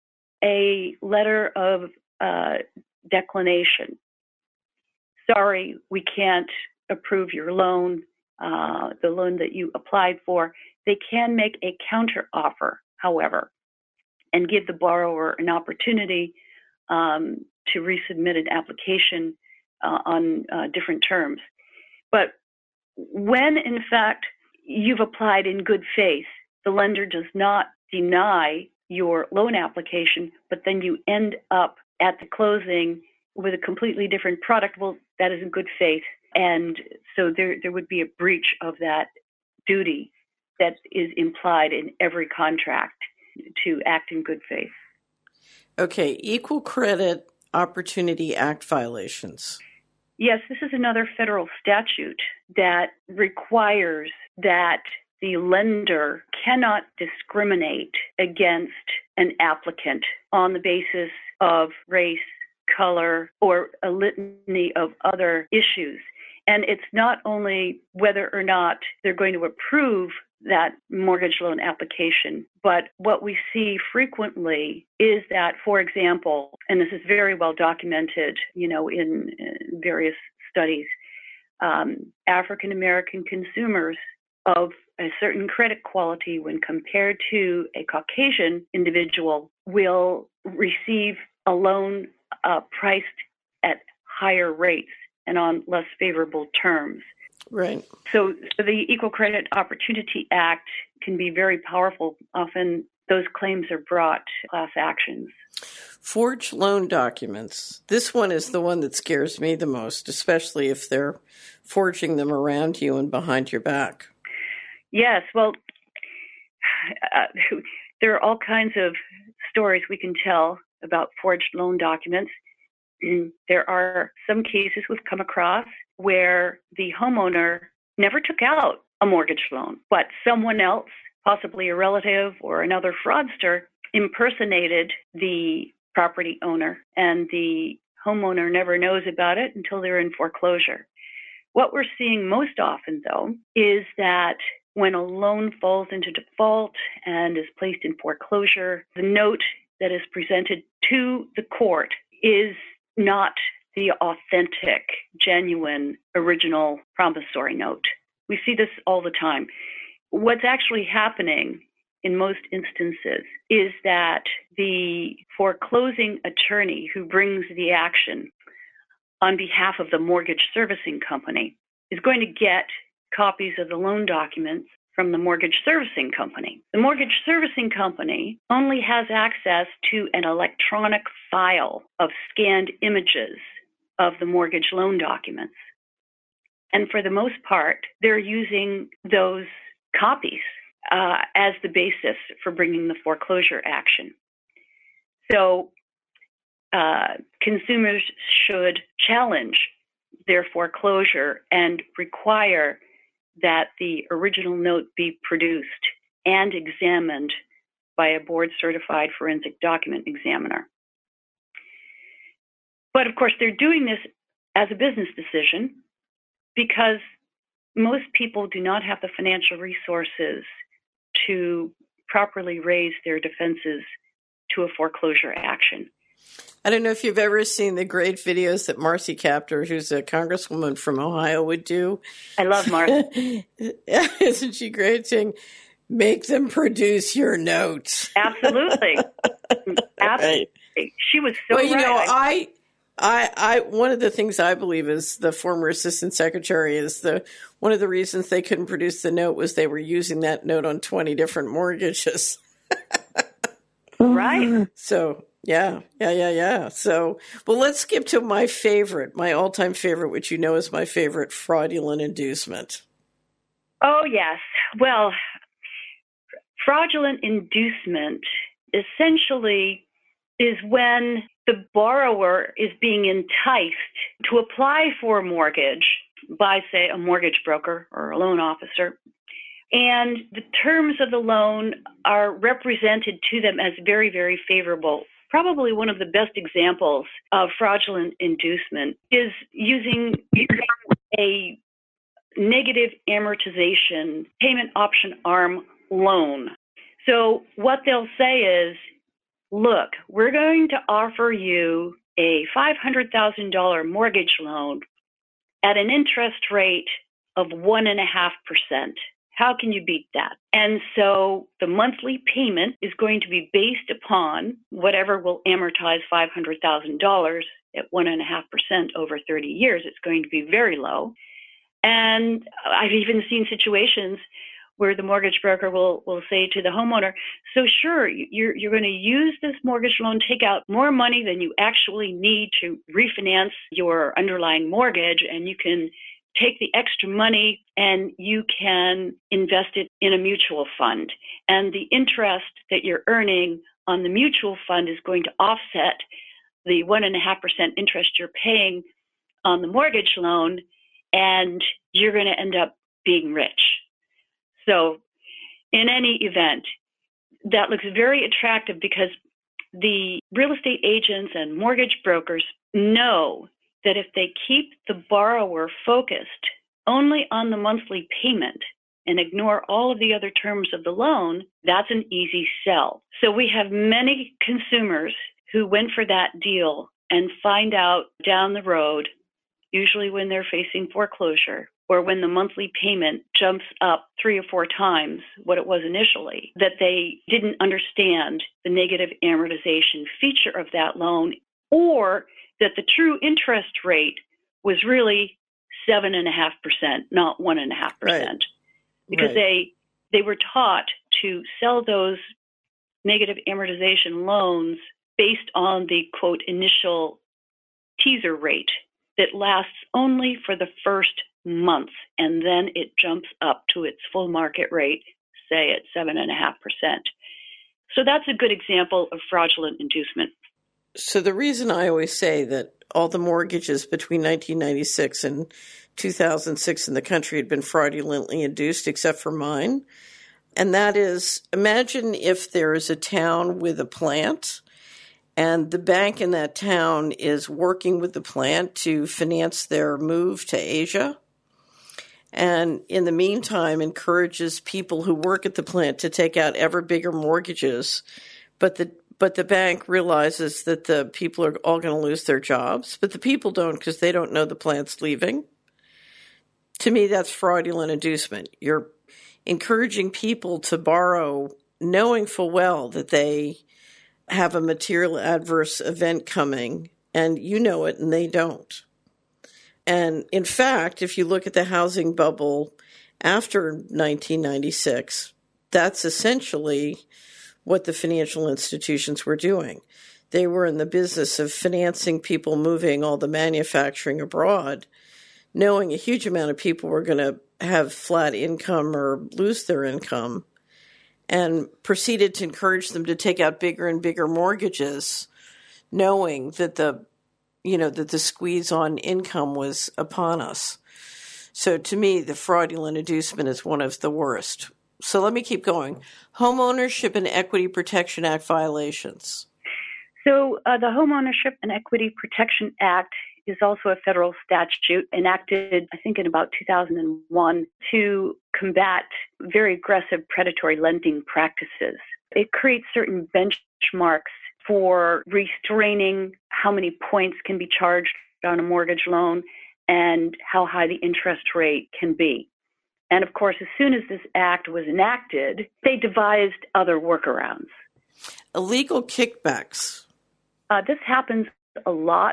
a letter of uh, declination. Sorry, we can't approve your loan, uh, the loan that you applied for. They can make a counteroffer, however, and give the borrower an opportunity um, to resubmit an application uh, on uh, different terms. But when, in fact, you've applied in good faith, the lender does not deny your loan application, but then you end up at the closing with a completely different product. Well, that is in good faith. And so there, there would be a breach of that duty that is implied in every contract to act in good faith. Okay, Equal Credit Opportunity Act violations. Yes, this is another federal statute that requires that the lender cannot discriminate against an applicant on the basis of race, color, or a litany of other issues. And it's not only whether or not they're going to approve that mortgage loan application, but what we see frequently is that, for example, and this is very well documented, you know, in, in various studies, um, African American consumers of a certain credit quality, when compared to a Caucasian individual, will receive a loan uh, priced at higher rates and on less favorable terms. Right. So, so the Equal Credit Opportunity Act can be very powerful. Often those claims are brought to class actions. Forged loan documents. This one is the one that scares me the most, especially if they're forging them around you and behind your back. Yes, well, uh, there are all kinds of stories we can tell about forged loan documents. There are some cases we've come across where the homeowner never took out a mortgage loan, but someone else, possibly a relative or another fraudster, impersonated the property owner, and the homeowner never knows about it until they're in foreclosure. What we're seeing most often, though, is that when a loan falls into default and is placed in foreclosure, the note that is presented to the court is not the authentic, genuine, original promissory note. We see this all the time. What's actually happening in most instances is that the foreclosing attorney who brings the action on behalf of the mortgage servicing company is going to get copies of the loan documents from the mortgage servicing company. The mortgage servicing company only has access to an electronic file of scanned images of the mortgage loan documents. And for the most part, they're using those copies uh, as the basis for bringing the foreclosure action. So uh, consumers should challenge their foreclosure and require that the original note be produced and examined by a board-certified forensic document examiner. But of course, they're doing this as a business decision because most people do not have the financial resources to properly raise their defenses to a foreclosure action. I don't know if you've ever seen the great videos that Marcy Kaptur, who's a congresswoman from Ohio, would do. I love Marcy. Isn't she great, saying, make them produce your notes? Absolutely. Absolutely. Right. She was so well, you right. know, I, I, I, one of the things I believe is the former assistant secretary is the, one of the reasons they couldn't produce the note was they were using that note on twenty different mortgages. Right. So, yeah, yeah, yeah, yeah. So, well, let's skip to my favorite, my all-time favorite, which you know is my favorite, fraudulent inducement. Oh, yes. Well, fraudulent inducement essentially is when the borrower is being enticed to apply for a mortgage by, say, a mortgage broker or a loan officer, and the terms of the loan are represented to them as very, very favorable. Probably one of the best examples of fraudulent inducement is using a negative amortization payment option arm loan. So what they'll say is, look, we're going to offer you a five hundred thousand dollars mortgage loan at an interest rate of one point five percent. How can you beat that? And so the monthly payment is going to be based upon whatever will amortize five hundred thousand dollars at one point five percent over thirty years. It's going to be very low. And I've even seen situations where the mortgage broker will, will say to the homeowner, so sure, you're, you're going to use this mortgage loan, take out more money than you actually need to refinance your underlying mortgage, and you can take the extra money and you can invest it in a mutual fund. And the interest that you're earning on the mutual fund is going to offset the one and a half percent interest you're paying on the mortgage loan, and you're going to end up being rich. So in any event, that looks very attractive because the real estate agents and mortgage brokers know that if they keep the borrower focused only on the monthly payment and ignore all of the other terms of the loan, that's an easy sell. So we have many consumers who went for that deal and find out down the road, usually when they're facing foreclosure or when the monthly payment jumps up three or four times what it was initially, that they didn't understand the negative amortization feature of that loan, or that the true interest rate was really seven and a half percent, not one and a half percent, because right. they they were taught to sell those negative amortization loans based on the quote initial teaser rate that lasts only for the first month, and then it jumps up to its full market rate, say at seven and a half percent. So that's a good example of fraudulent inducement. So the reason I always say that all the mortgages between nineteen ninety-six and two thousand six in the country had been fraudulently induced, except for mine, and that is, imagine if there is a town with a plant, and the bank in that town is working with the plant to finance their move to Asia, and in the meantime encourages people who work at the plant to take out ever bigger mortgages, but the But the bank realizes that the people are all going to lose their jobs, but the people don't because they don't know the plant's leaving. To me, that's fraudulent inducement. You're encouraging people to borrow knowing full well that they have a material adverse event coming, and you know it and they don't. And in fact, if you look at the housing bubble after nineteen ninety-six, that's essentially what the financial institutions were doing. They were in the business of financing people moving all the manufacturing abroad, knowing a huge amount of people were going to have flat income or lose their income, and proceeded to encourage them to take out bigger and bigger mortgages, knowing that the, you know, that the squeeze on income was upon us. So to me, the fraudulent inducement is one of the worst. So let me keep going. Homeownership and Equity Protection Act violations. So uh, the Homeownership and Equity Protection Act is also a federal statute enacted, I think, in about two thousand one to combat very aggressive predatory lending practices. It creates certain benchmarks for restraining how many points can be charged on a mortgage loan and how high the interest rate can be. And of course, as soon as this act was enacted, they devised other workarounds. Illegal kickbacks. Uh, this happens a lot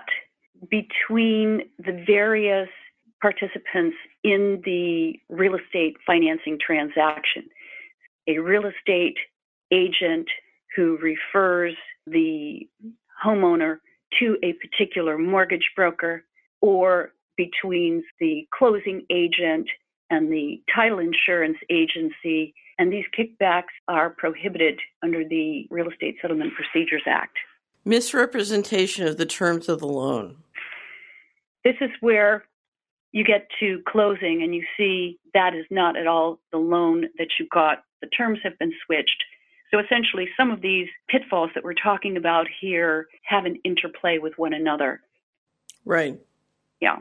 between the various participants in the real estate financing transaction. A real estate agent who refers the homeowner to a particular mortgage broker, or between the closing agent and the title insurance agency, and these kickbacks are prohibited under the Real Estate Settlement Procedures Act. Misrepresentation of the terms of the loan. This is where you get to closing and you see that is not at all the loan that you got. The terms have been switched. So essentially, some of these pitfalls that we're talking about here have an interplay with one another. Right. Yeah.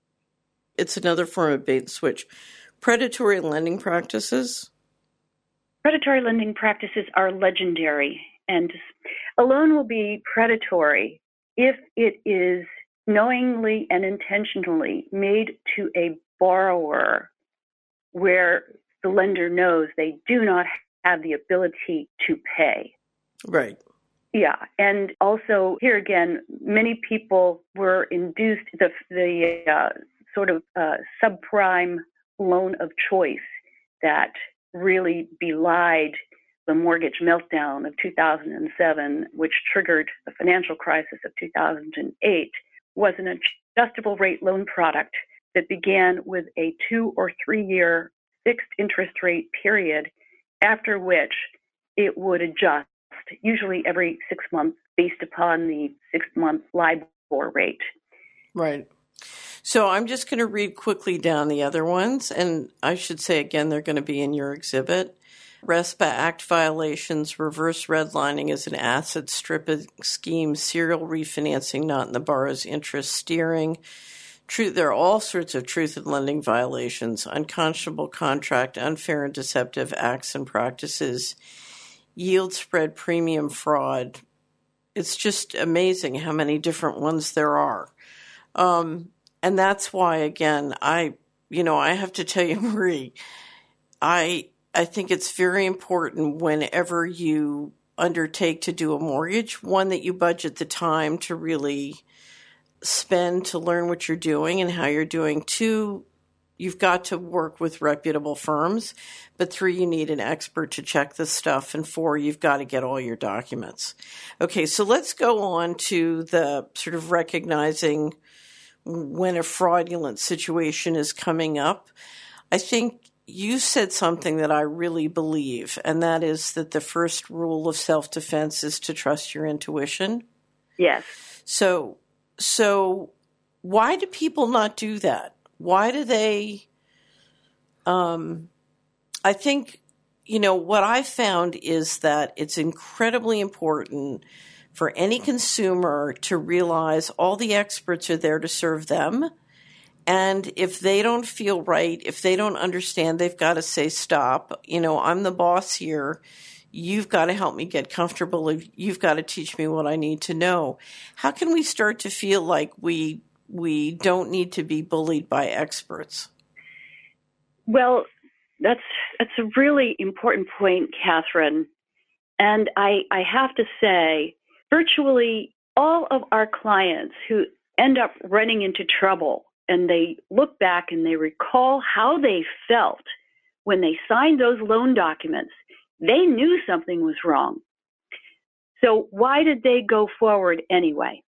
It's another form of bait and switch. Predatory lending practices? Predatory lending practices are legendary, and a loan will be predatory if it is knowingly and intentionally made to a borrower where the lender knows they do not have the ability to pay. Right. Yeah. And also here again, many people were induced the, the uh, sort of uh, subprime loan of choice that really belied the mortgage meltdown of two thousand seven, which triggered the financial crisis of two thousand eight, was an adjustable rate loan product that began with a two or three year fixed interest rate period, after which it would adjust, usually every six months, based upon the six-month LIBOR rate. Right. So I'm just going to read quickly down the other ones, and I should say again, they're going to be in your exhibit. RESPA Act violations, reverse redlining as an asset stripping scheme, serial refinancing not in the borrower's interest, steering. Truth, there are all sorts of truth in lending violations, unconscionable contract, unfair and deceptive acts and practices, yield spread premium fraud. It's just amazing how many different ones there are. Um, and that's why, again, I, you know, I have to tell you, Marie, I, I think it's very important whenever you undertake to do a mortgage, one, that you budget the time to really spend to learn what you're doing and how you're doing. Two, you've got to work with reputable firms. But three, you need an expert to check this stuff. And four, you've got to get all your documents. Okay, so let's go on to the sort of recognizing when a fraudulent situation is coming up. I think you said something that I really believe, and that is that the first rule of self-defense is to trust your intuition. Yes. So, so why do people not do that? Why do they, um, I think, you know, what I found is that it's incredibly important for any consumer to realize all the experts are there to serve them. And if they don't feel right, if they don't understand, they've got to say, stop. You know, I'm the boss here. You've got to help me get comfortable. You've got to teach me what I need to know. How can we start to feel like we we don't need to be bullied by experts? Well, that's that's a really important point, Catherine. And I, I have to say, virtually all of our clients who end up running into trouble and they look back and they recall how they felt when they signed those loan documents, they knew something was wrong. So why did they go forward anyway?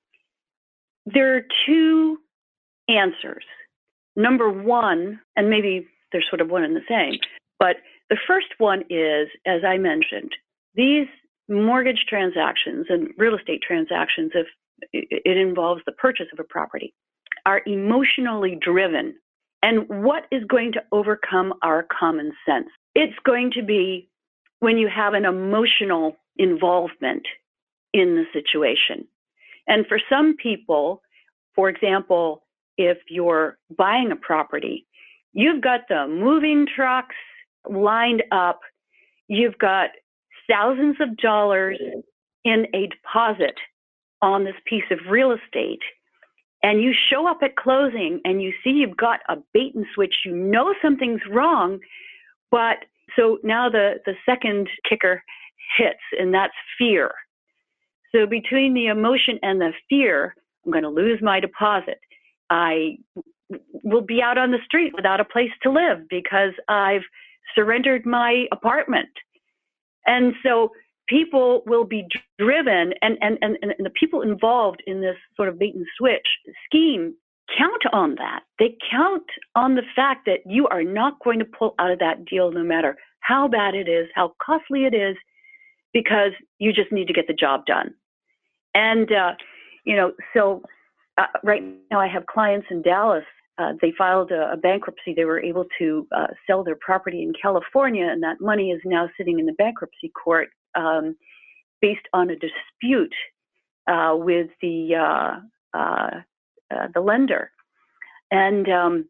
There are two answers. Number one, and maybe they're sort of one and the same, but the first one is, as I mentioned, these mortgage transactions and real estate transactions, if it involves the purchase of a property, are emotionally driven. And what is going to overcome our common sense? It's going to be when you have an emotional involvement in the situation. And for some people, for example, if you're buying a property, you've got the moving trucks lined up, you've got thousands of dollars in a deposit on this piece of real estate, and you show up at closing and you see you've got a bait and switch, you know something's wrong, but so now the, the second kicker hits, and that's fear. So between the emotion and the fear, I'm going to lose my deposit. I will be out on the street without a place to live because I've surrendered my apartment. And so people will be driven, and, and, and, and the people involved in this sort of bait and switch scheme count on that. They count on the fact that you are not going to pull out of that deal no matter how bad it is, how costly it is, because you just need to get the job done. And, uh, you know, so uh, right now I have clients in Dallas. Uh, they filed a, a bankruptcy. They were able to uh, sell their property in California, and that money is now sitting in the bankruptcy court um, based on a dispute uh, with the uh, uh, uh, the lender. And um,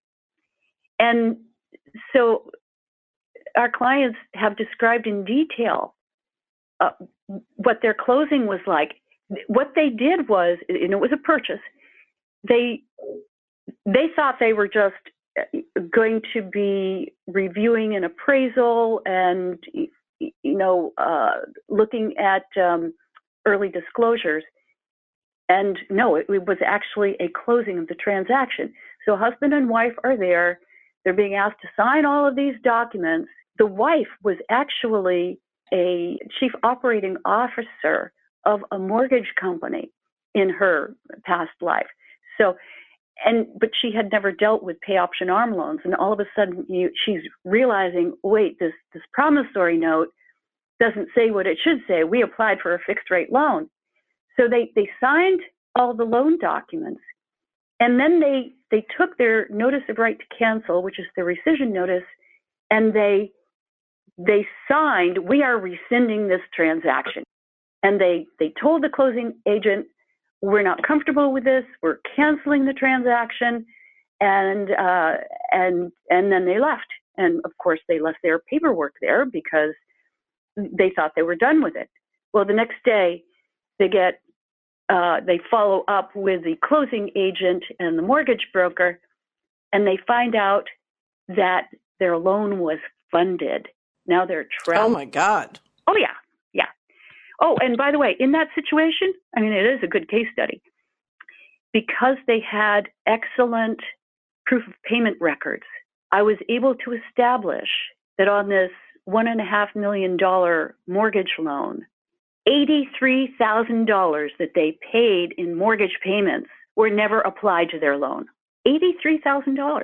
and so our clients have described in detail uh, what their closing was like. What they did was, and it was a purchase, they they thought they were just going to be reviewing an appraisal and, you know, uh, looking at um, early disclosures. And no, it, it was actually a closing of the transaction. So husband and wife are there. They're being asked to sign all of these documents. The wife was actually a chief operating officer of a mortgage company in her past life. So, and but she had never dealt with pay option arm loans, and all of a sudden you, she's realizing, wait, this this promissory note doesn't say what it should say. We applied for a fixed rate loan, so they they signed all the loan documents, and then they they took their notice of right to cancel, which is the rescission notice, and they they signed, we are rescinding this transaction. And they, they told the closing agent, we're not comfortable with this, we're canceling the transaction, and uh, and and then they left. And of course, they left their paperwork there because they thought they were done with it. Well, the next day, they get uh, they follow up with the closing agent and the mortgage broker, and they find out that their loan was funded. Now they're trapped. Oh, my God. Oh, yeah. Yeah. Oh, and by the way, in that situation, I mean, it is a good case study. Because they had excellent proof of payment records, I was able to establish that on this one and a half million dollar mortgage loan, eighty-three thousand dollars that they paid in mortgage payments were never applied to their loan. eighty-three thousand dollars.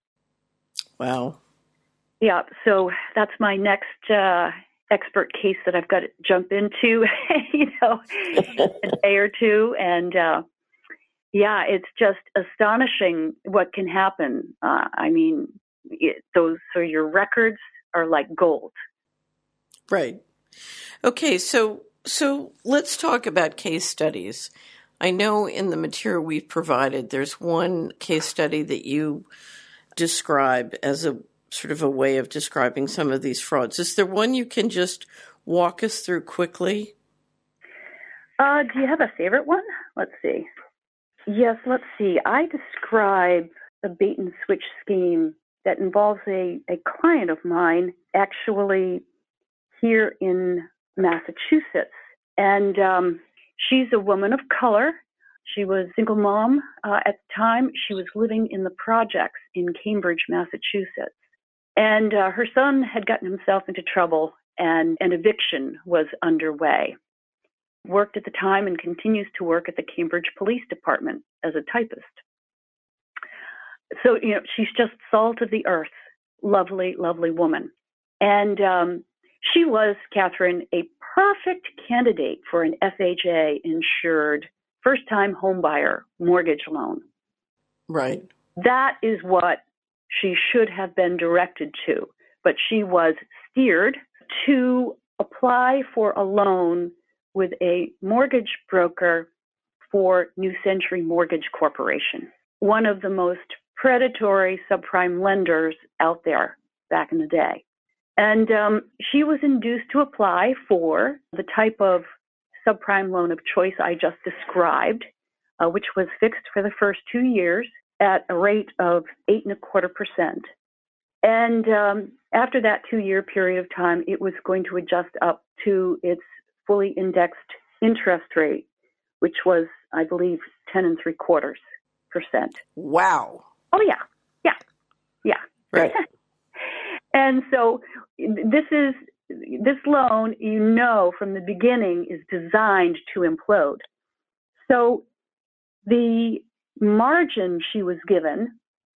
Wow. Yeah, so that's my next uh, expert case that I've got to jump into, you know, a day or two. And uh, yeah, it's just astonishing what can happen. Uh, I mean, it, those, so your records are like gold. Right. Okay, so so let's talk about case studies. I know in the material we've provided, there's one case study that you describe as a sort of a way of describing some of these frauds. Is there one you can just walk us through quickly? Uh, do you have a favorite one? Let's see. Yes, let's see. I describe a bait and switch scheme that involves a, a client of mine actually here in Massachusetts. And um, she's a woman of color. She was a single mom uh, at the time. She was living in the projects in Cambridge, Massachusetts. And uh, her son had gotten himself into trouble, and an eviction was underway. Worked at the time and continues to work at the Cambridge Police Department as a typist. So, you know, she's just salt of the earth, lovely, lovely woman. And um, she was, Catherine, a perfect candidate for an F H A-insured first-time homebuyer mortgage loan. Right. That is what she should have been directed to, but she was steered to apply for a loan with a mortgage broker for New Century Mortgage Corporation, one of the most predatory subprime lenders out there back in the day. And um, she was induced to apply for the type of subprime loan of choice I just described, uh, which was fixed for the first two years at a rate of eight and a quarter percent. And um, after that two-year period of time, it was going to adjust up to its fully indexed interest rate, which was, I believe, ten and three quarters percent. Wow. Oh yeah, yeah, yeah. Right. And so this is this loan, you know, from the beginning is designed to implode. So the margin she was given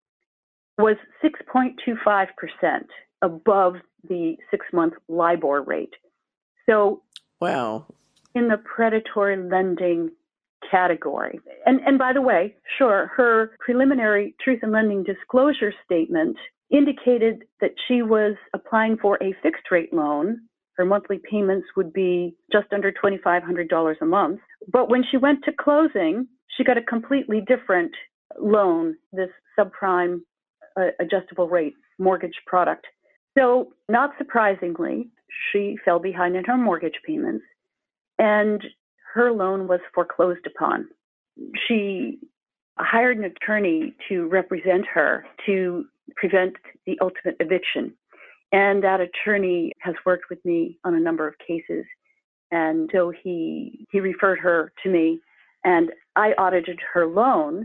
was six point two five percent above the six-month LIBOR rate. So wow, in the predatory lending category. And, and by the way, sure, her preliminary truth in lending disclosure statement indicated that she was applying for a fixed rate loan. Her monthly payments would be just under two thousand five hundred dollars a month. But when she went to closing, she got a completely different loan, this subprime uh, adjustable rate mortgage product. So not surprisingly, she fell behind in her mortgage payments and her loan was foreclosed upon. She hired an attorney to represent her to prevent the ultimate eviction. And that attorney has worked with me on a number of cases. And so he he referred her to me, and I audited her loan.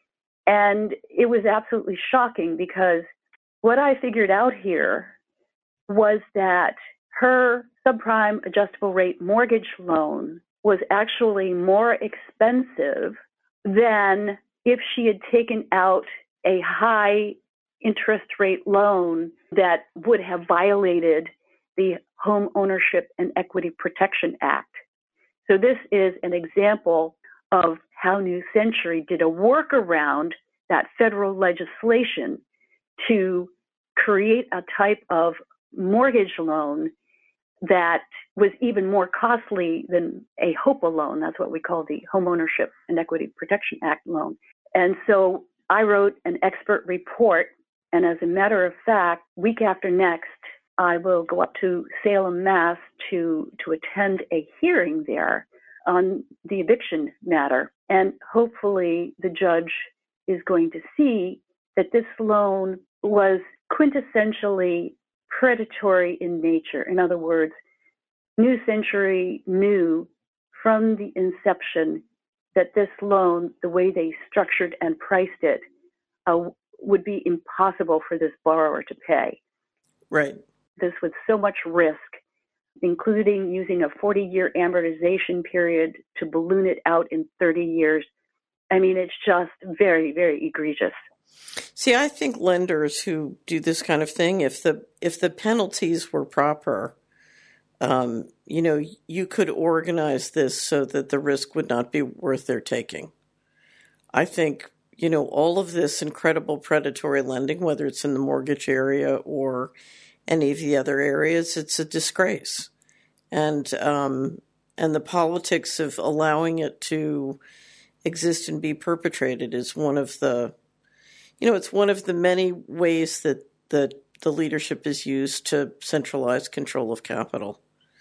And it was absolutely shocking because what I figured out here was that her subprime adjustable rate mortgage loan was actually more expensive than if she had taken out a high interest rate loan that would have violated the Home Ownership and Equity Protection Act. So this is an example of how New Century did a workaround that federal legislation to create a type of mortgage loan that was even more costly than a HOPA loan. That's what we call the Home Ownership and Equity Protection Act loan. And so I wrote an expert report, and as a matter of fact, week after next, I will go up to Salem, Mass to, to attend a hearing there on the eviction matter. And hopefully the judge is going to see that this loan was quintessentially predatory in nature. In other words, New Century knew from the inception that this loan, the way they structured and priced it, uh, would be impossible for this borrower to pay. Right. This with so much risk, including using a forty-year amortization period to balloon it out in thirty years. I mean, it's just very, very egregious. See, I think lenders who do this kind of thing, if the if the penalties were proper, um, you know, you could organize this so that the risk would not be worth their taking. I think, you know, all of this incredible predatory lending, whether it's in the mortgage area or any of the other areas, it's a disgrace. And um, and the politics of allowing it to exist and be perpetrated is one of the, you know, it's one of the many ways that the, the leadership is used to centralize control of capital.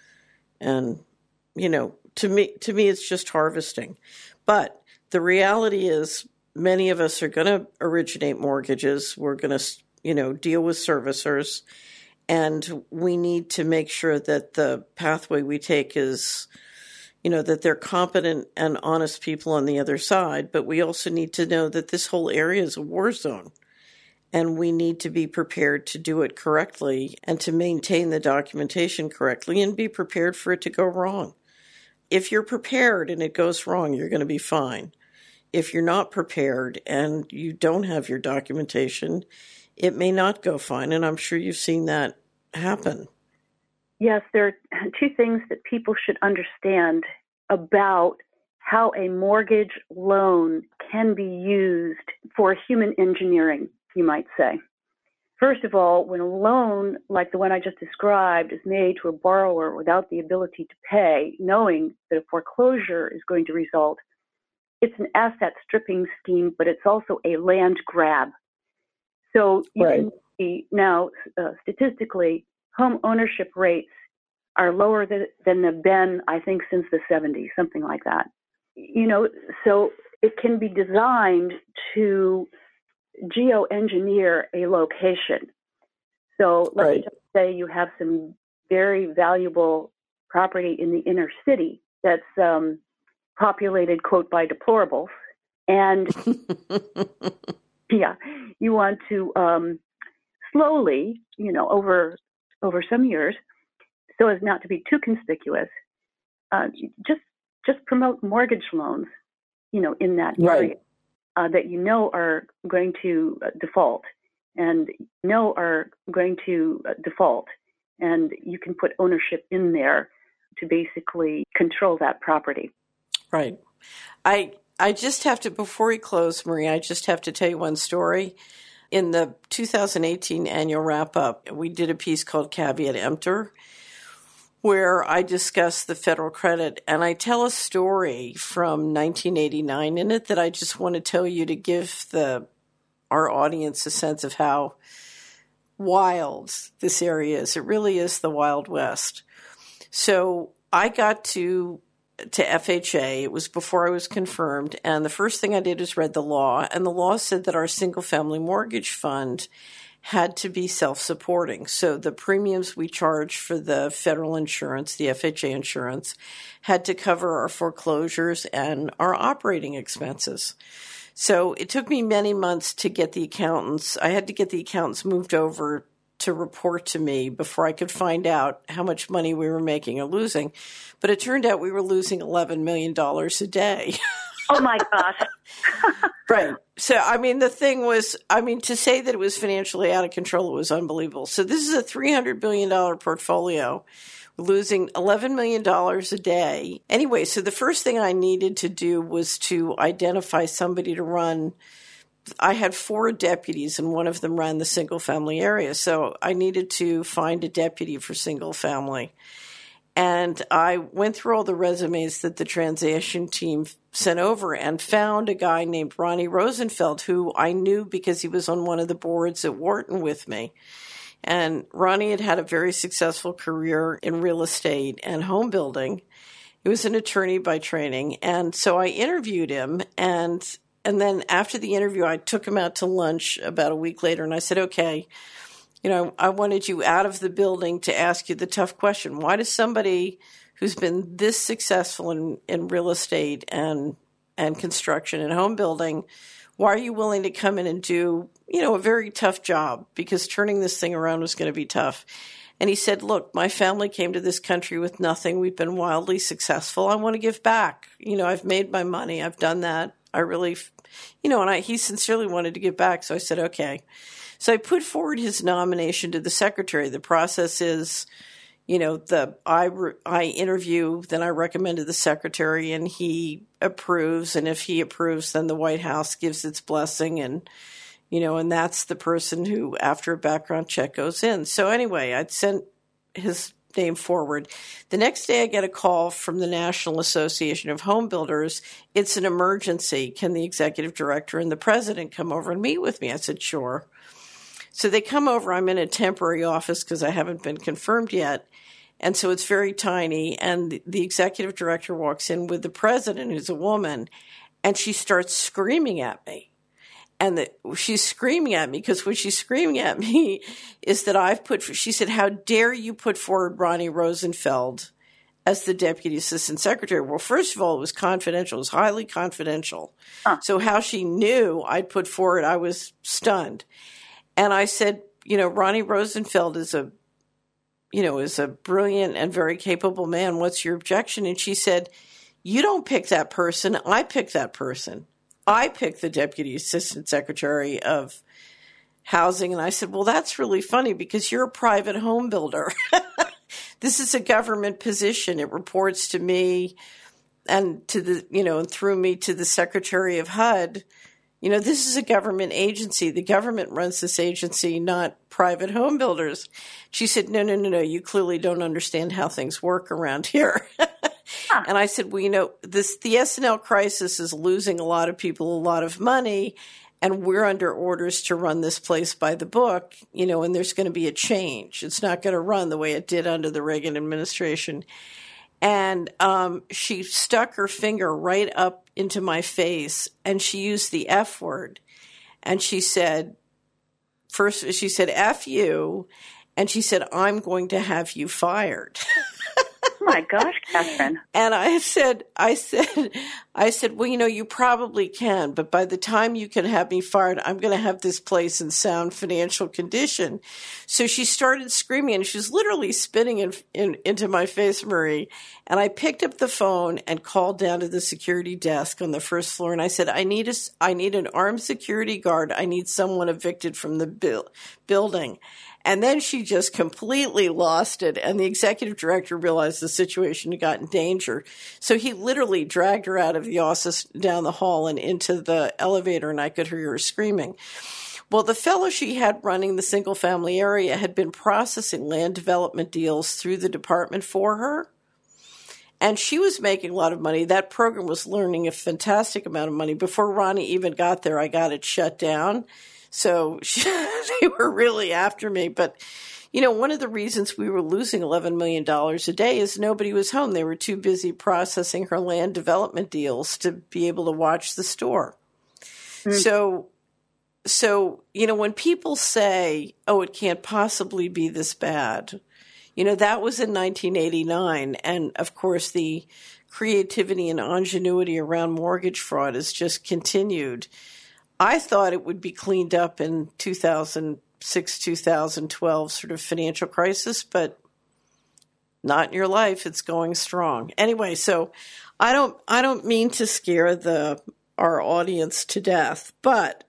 And, you know, to me, to me, it's just harvesting. But the reality is many of us are going to originate mortgages. We're going to, you know, deal with servicers. And we need to make sure that the pathway we take is, you know, that they're competent and honest people on the other side. But we also need to know that this whole area is a war zone. And we need to be prepared to do it correctly and to maintain the documentation correctly and be prepared for it to go wrong. If you're prepared and it goes wrong, you're going to be fine. If you're not prepared and you don't have your documentation, it may not go fine. And I'm sure you've seen that happen. Yes, there are two things that people should understand about how a mortgage loan can be used for human engineering, you might say. First of all, when a loan like the one I just described is made to a borrower without the ability to pay, knowing that a foreclosure is going to result, it's an asset stripping scheme, but it's also a land grab. So you right. can see now, uh, statistically, home ownership rates are lower than, than they've been, I think, since the seventies, something like that. You know, so it can be designed to geoengineer a location. So let's right. just say you have some very valuable property in the inner city that's um, populated, quote, by deplorables. And yeah, you want to um, slowly, you know, over over some years, so as not to be too conspicuous, uh, just just promote mortgage loans, you know, in that area right. uh, that you know are going to uh, default, and know are going to uh, default, and you can put ownership in there to basically control that property. Right. I I just have to, before we close, Marie, I just have to tell you one story. In the two thousand eighteen annual wrap-up, we did a piece called Caveat Emptor, where I discuss the federal credit, and I tell a story from nineteen eighty-nine in it that I just want to tell you to give the our audience a sense of how wild this area is. It really is the Wild West. So I got to to F H A. It was before I was confirmed, and the first thing I did was read the law, and the law said that our single-family mortgage fund had to be self-supporting. So the premiums we charged for the federal insurance, the F H A insurance, had to cover our foreclosures and our operating expenses. So it took me many months to get the accountants. I had to get the accountants moved over to report to me before I could find out how much money we were making or losing. But it turned out we were losing eleven million dollars a day. Oh, my gosh. Right. So, I mean, the thing was, I mean, to say that it was financially out of control, it was unbelievable. So this is a three hundred billion dollars portfolio, losing eleven million dollars a day. Anyway, so the first thing I needed to do was to identify somebody to run. I had four deputies, and one of them ran the single-family area. So I needed to find a deputy for single-family. And I went through all the resumes that the transaction team sent over and found a guy named Ronnie Rosenfeld, who I knew because he was on one of the boards at Wharton with me. And Ronnie had had a very successful career in real estate and home building. He was an attorney by training. And so I interviewed him. And, and then after the interview, I took him out to lunch about a week later. And I said, okay, you know, I wanted you out of the building to ask you the tough question. Why does somebody who's been this successful in, in real estate and and construction and home building, why are you willing to come in and do, you know, a very tough job? Because turning this thing around was going to be tough. And he said, look, my family came to this country with nothing. We've been wildly successful. I want to give back. You know, I've made my money. I've done that. I really, you know, and I, he sincerely wanted to give back. So I said, okay. So I put forward his nomination to the secretary. The process is, you know, the I, I interview, then I recommend to the secretary, and he approves. And if he approves, then the White House gives its blessing. And, you know, and that's the person who, after a background check, goes in. So anyway, I'd sent his name forward. The next day I get a call from the National Association of Home Builders. It's an emergency. Can the executive director and the president come over and meet with me? I said, sure. So they come over. I'm in a temporary office because I haven't been confirmed yet. And so it's very tiny. And the executive director walks in with the president, who's a woman, and she starts screaming at me. And the, she's screaming at me because what she's screaming at me is that I've put, she said, how dare you put forward Ronnie Rosenfeld as the deputy assistant secretary? Well, first of all, it was confidential. It was highly confidential. Huh. So how she knew I'd put forward, I was stunned. And I said, you know, Ronnie Rosenfeld is a, you know, is a brilliant and very capable man. What's your objection? And she said, you don't pick that person. I pick that person. I picked the deputy assistant secretary of housing. And I said, well, that's really funny because you're a private home builder. This is a government position. It reports to me and to the, you know, and through me to the secretary of H U D. You know, this is a government agency. The government runs this agency, not private home builders. She said, no, no, no, no. You clearly don't understand how things work around here. Huh. And I said, well, you know, this the S and L crisis is losing a lot of people a lot of money, and we're under orders to run this place by the book, you know, and there's going to be a change. It's not going to run the way it did under the Reagan administration. And um, she stuck her finger right up into my face, and she used the F word. And she said, first, she said, F you, and she said, I'm going to have you fired. Oh my gosh, Catherine. And I said, I said, I said, well, you know, you probably can, but by the time you can have me fired, I'm going to have this place in sound financial condition. So she started screaming, and she was literally spitting in, in, into my face, Marie. And I picked up the phone and called down to the security desk on the first floor. And I said, I need a, I need an armed security guard. I need someone evicted from the bu- building. And then she just completely lost it. And the executive director realized the situation had gotten danger. So he literally dragged her out of the office down the hall and into the elevator, and I could hear her screaming. Well, the fellow she had running the single family area had been processing land development deals through the department for her. And she was making a lot of money. That program was learning a fantastic amount of money. Before Ronnie even got there, I got it shut down. So she, they were really after me. But, you know, one of the reasons we were losing eleven million dollars a day is nobody was home. They were too busy processing her land development deals to be able to watch the store. Mm-hmm. So so, you know, when people say, oh, it can't possibly be this bad, you know, that was in nineteen eighty-nine. And of course, the creativity and ingenuity around mortgage fraud has just continued. I thought it would be cleaned up in two thousand six, two thousand twelve sort of financial crisis, but not in your life. It's going strong. Anyway, so I don't I don't mean to scare the our audience to death, but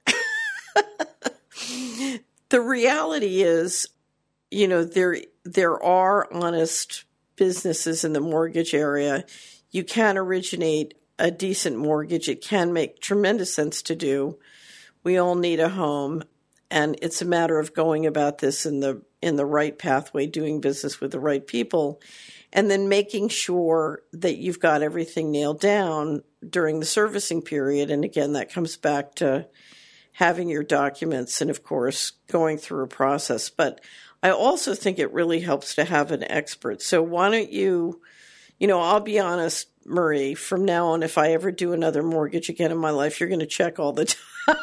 the reality is, you know, there there are honest businesses in the mortgage area. You can originate a decent mortgage. It can make tremendous sense to do. We all need a home, and it's a matter of going about this in the in the right pathway, doing business with the right people, and then making sure that you've got everything nailed down during the servicing period. And again, that comes back to having your documents and, of course, going through a process. But I also think it really helps to have an expert. So why don't you, you know, I'll be honest, Marie, from now on, if I ever do another mortgage again in my life, you're going to check all the time.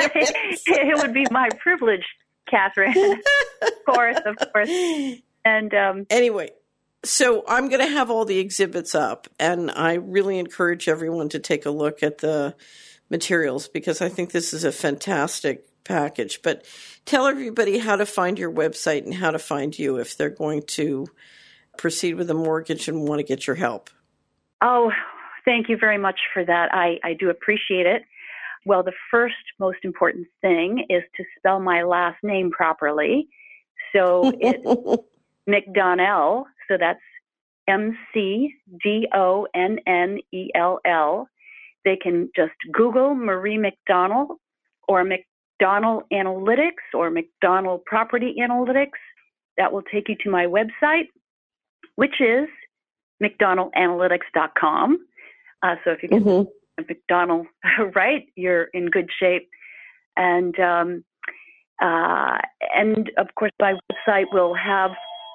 It would be my privilege, Catherine. Of course, of course. And um, anyway, so I'm going to have all the exhibits up, and I really encourage everyone to take a look at the materials because I think this is a fantastic package. But tell everybody how to find your website and how to find you if they're going to proceed with a mortgage and want to get your help. Oh, thank you very much for that. I, I do appreciate it. Well, the first most important thing is to spell my last name properly. So it's McDonnell. So that's M C D O N N E L L. They can just Google Marie McDonnell or McDonnell Analytics or McDonnell Property Analytics. That will take you to my website, which is McDonnell Analytics dot com. Uh, so if you can mm-hmm. McDonnell right, you're in good shape. And um, uh, and of course, my website will have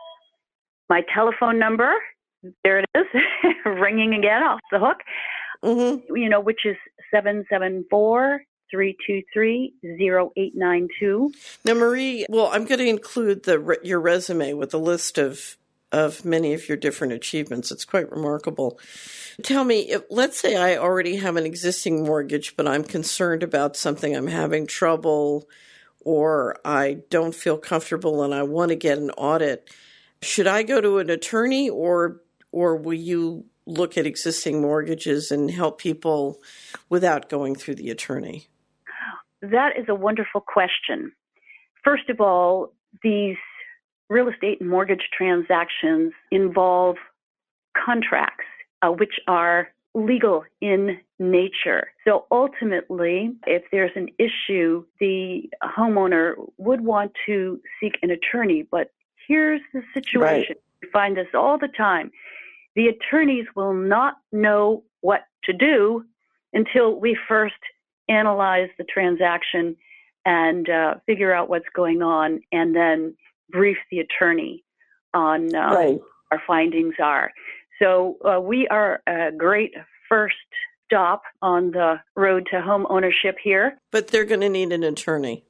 my telephone number. There it is, ringing again off the hook. Mm-hmm. You know, which is seven seven four, three two three, zero eight nine two. Now, Marie, well, I'm going to include the your resume with a list of of many of your different achievements. It's quite remarkable. Tell me, if, let's say I already have an existing mortgage, but I'm concerned about something, I'm having trouble, or I don't feel comfortable and I want to get an audit. Should I go to an attorney, or or will you look at existing mortgages and help people without going through the attorney? That is a wonderful question. First of all, these real estate and mortgage transactions involve contracts, uh, which are legal in nature. So ultimately, if there's an issue, the homeowner would want to seek an attorney. But here's the situation. Right. We find this all the time. The attorneys will not know what to do until we first analyze the transaction and uh, figure out what's going on, and then brief the attorney on uh, right. what our findings are. So uh, we are a great first stop on the road to home ownership here. But they're going to need an attorney.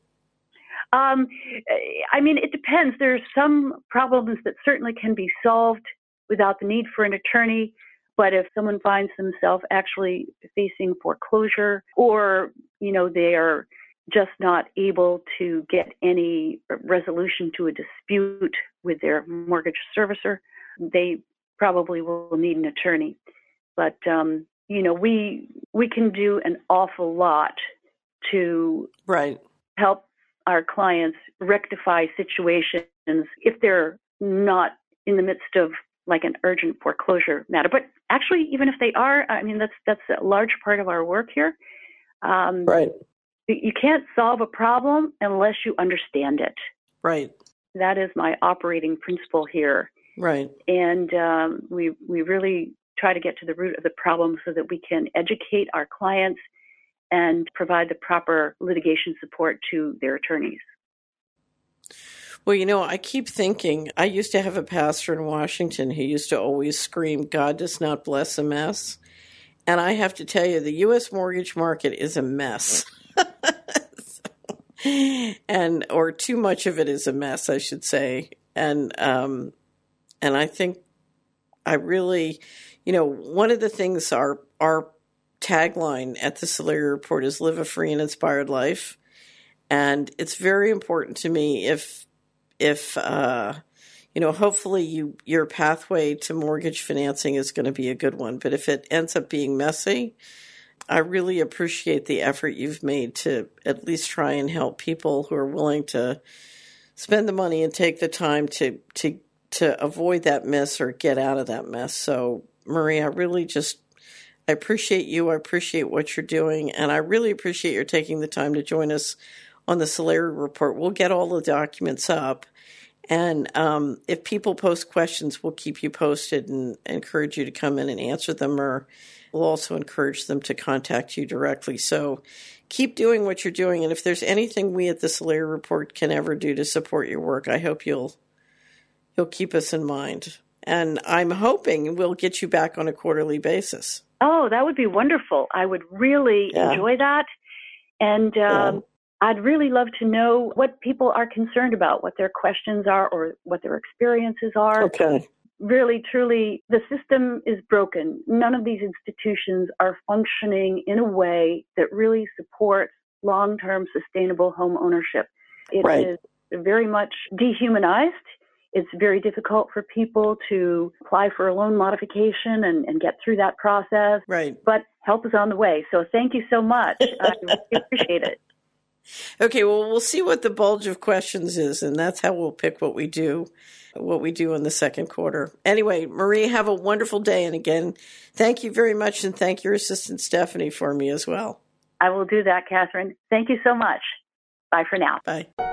Um, I mean, it depends. There's some problems that certainly can be solved without the need for an attorney. But if someone finds themselves actually facing foreclosure, or, you know, they are just not able to get any resolution to a dispute with their mortgage servicer, they probably will need an attorney. But, um, you know, we we can do an awful lot to right. help our clients rectify situations if they're not in the midst of like an urgent foreclosure matter. But actually, even if they are, I mean, that's that's a large part of our work here. Um, right. You can't solve a problem unless you understand it. Right. That is my operating principle here. Right. And um, we we really try to get to the root of the problem so that we can educate our clients and provide the proper litigation support to their attorneys. Well, you know, I keep thinking, I used to have a pastor in Washington who used to always scream, God does not bless a mess. And I have to tell you, the U S mortgage market is a mess. so, and or too much of it is a mess, I should say. And um, and I think I really, you know, one of the things our our tagline at the Solari Report is "Live a Free and Inspired Life," and it's very important to me. If if uh, you know, hopefully you your pathway to mortgage financing is going to be a good one, but if it ends up being messy, I really appreciate the effort you've made to at least try and help people who are willing to spend the money and take the time to to to avoid that mess or get out of that mess. So, Marie, I really just I appreciate you. I appreciate what you're doing, and I really appreciate your taking the time to join us on the Solari Report. We'll get all the documents up, and um, if people post questions, we'll keep you posted and encourage you to come in and answer them, or we'll also encourage them to contact you directly. So keep doing what you're doing. And if there's anything we at the Solari Report can ever do to support your work, I hope you'll you'll keep us in mind. And I'm hoping we'll get you back on a quarterly basis. Oh, that would be wonderful. I would really yeah. enjoy that. And um, yeah. I'd really love to know what people are concerned about, what their questions are, or what their experiences are. Okay. Really, truly, the system is broken. None of these institutions are functioning in a way that really supports long-term sustainable home ownership. It right. is very much dehumanized. It's very difficult for people to apply for a loan modification and, and get through that process. Right. But help is on the way. So thank you so much. I really appreciate it. Okay, well, we'll see what the bulge of questions is, and that's how we'll pick what we do, what we do in the second quarter. Anyway, Marie, have a wonderful day. And again, thank you very much, and thank your assistant, Stephanie, for me as well. I will do that, Catherine. Thank you so much. Bye for now. Bye.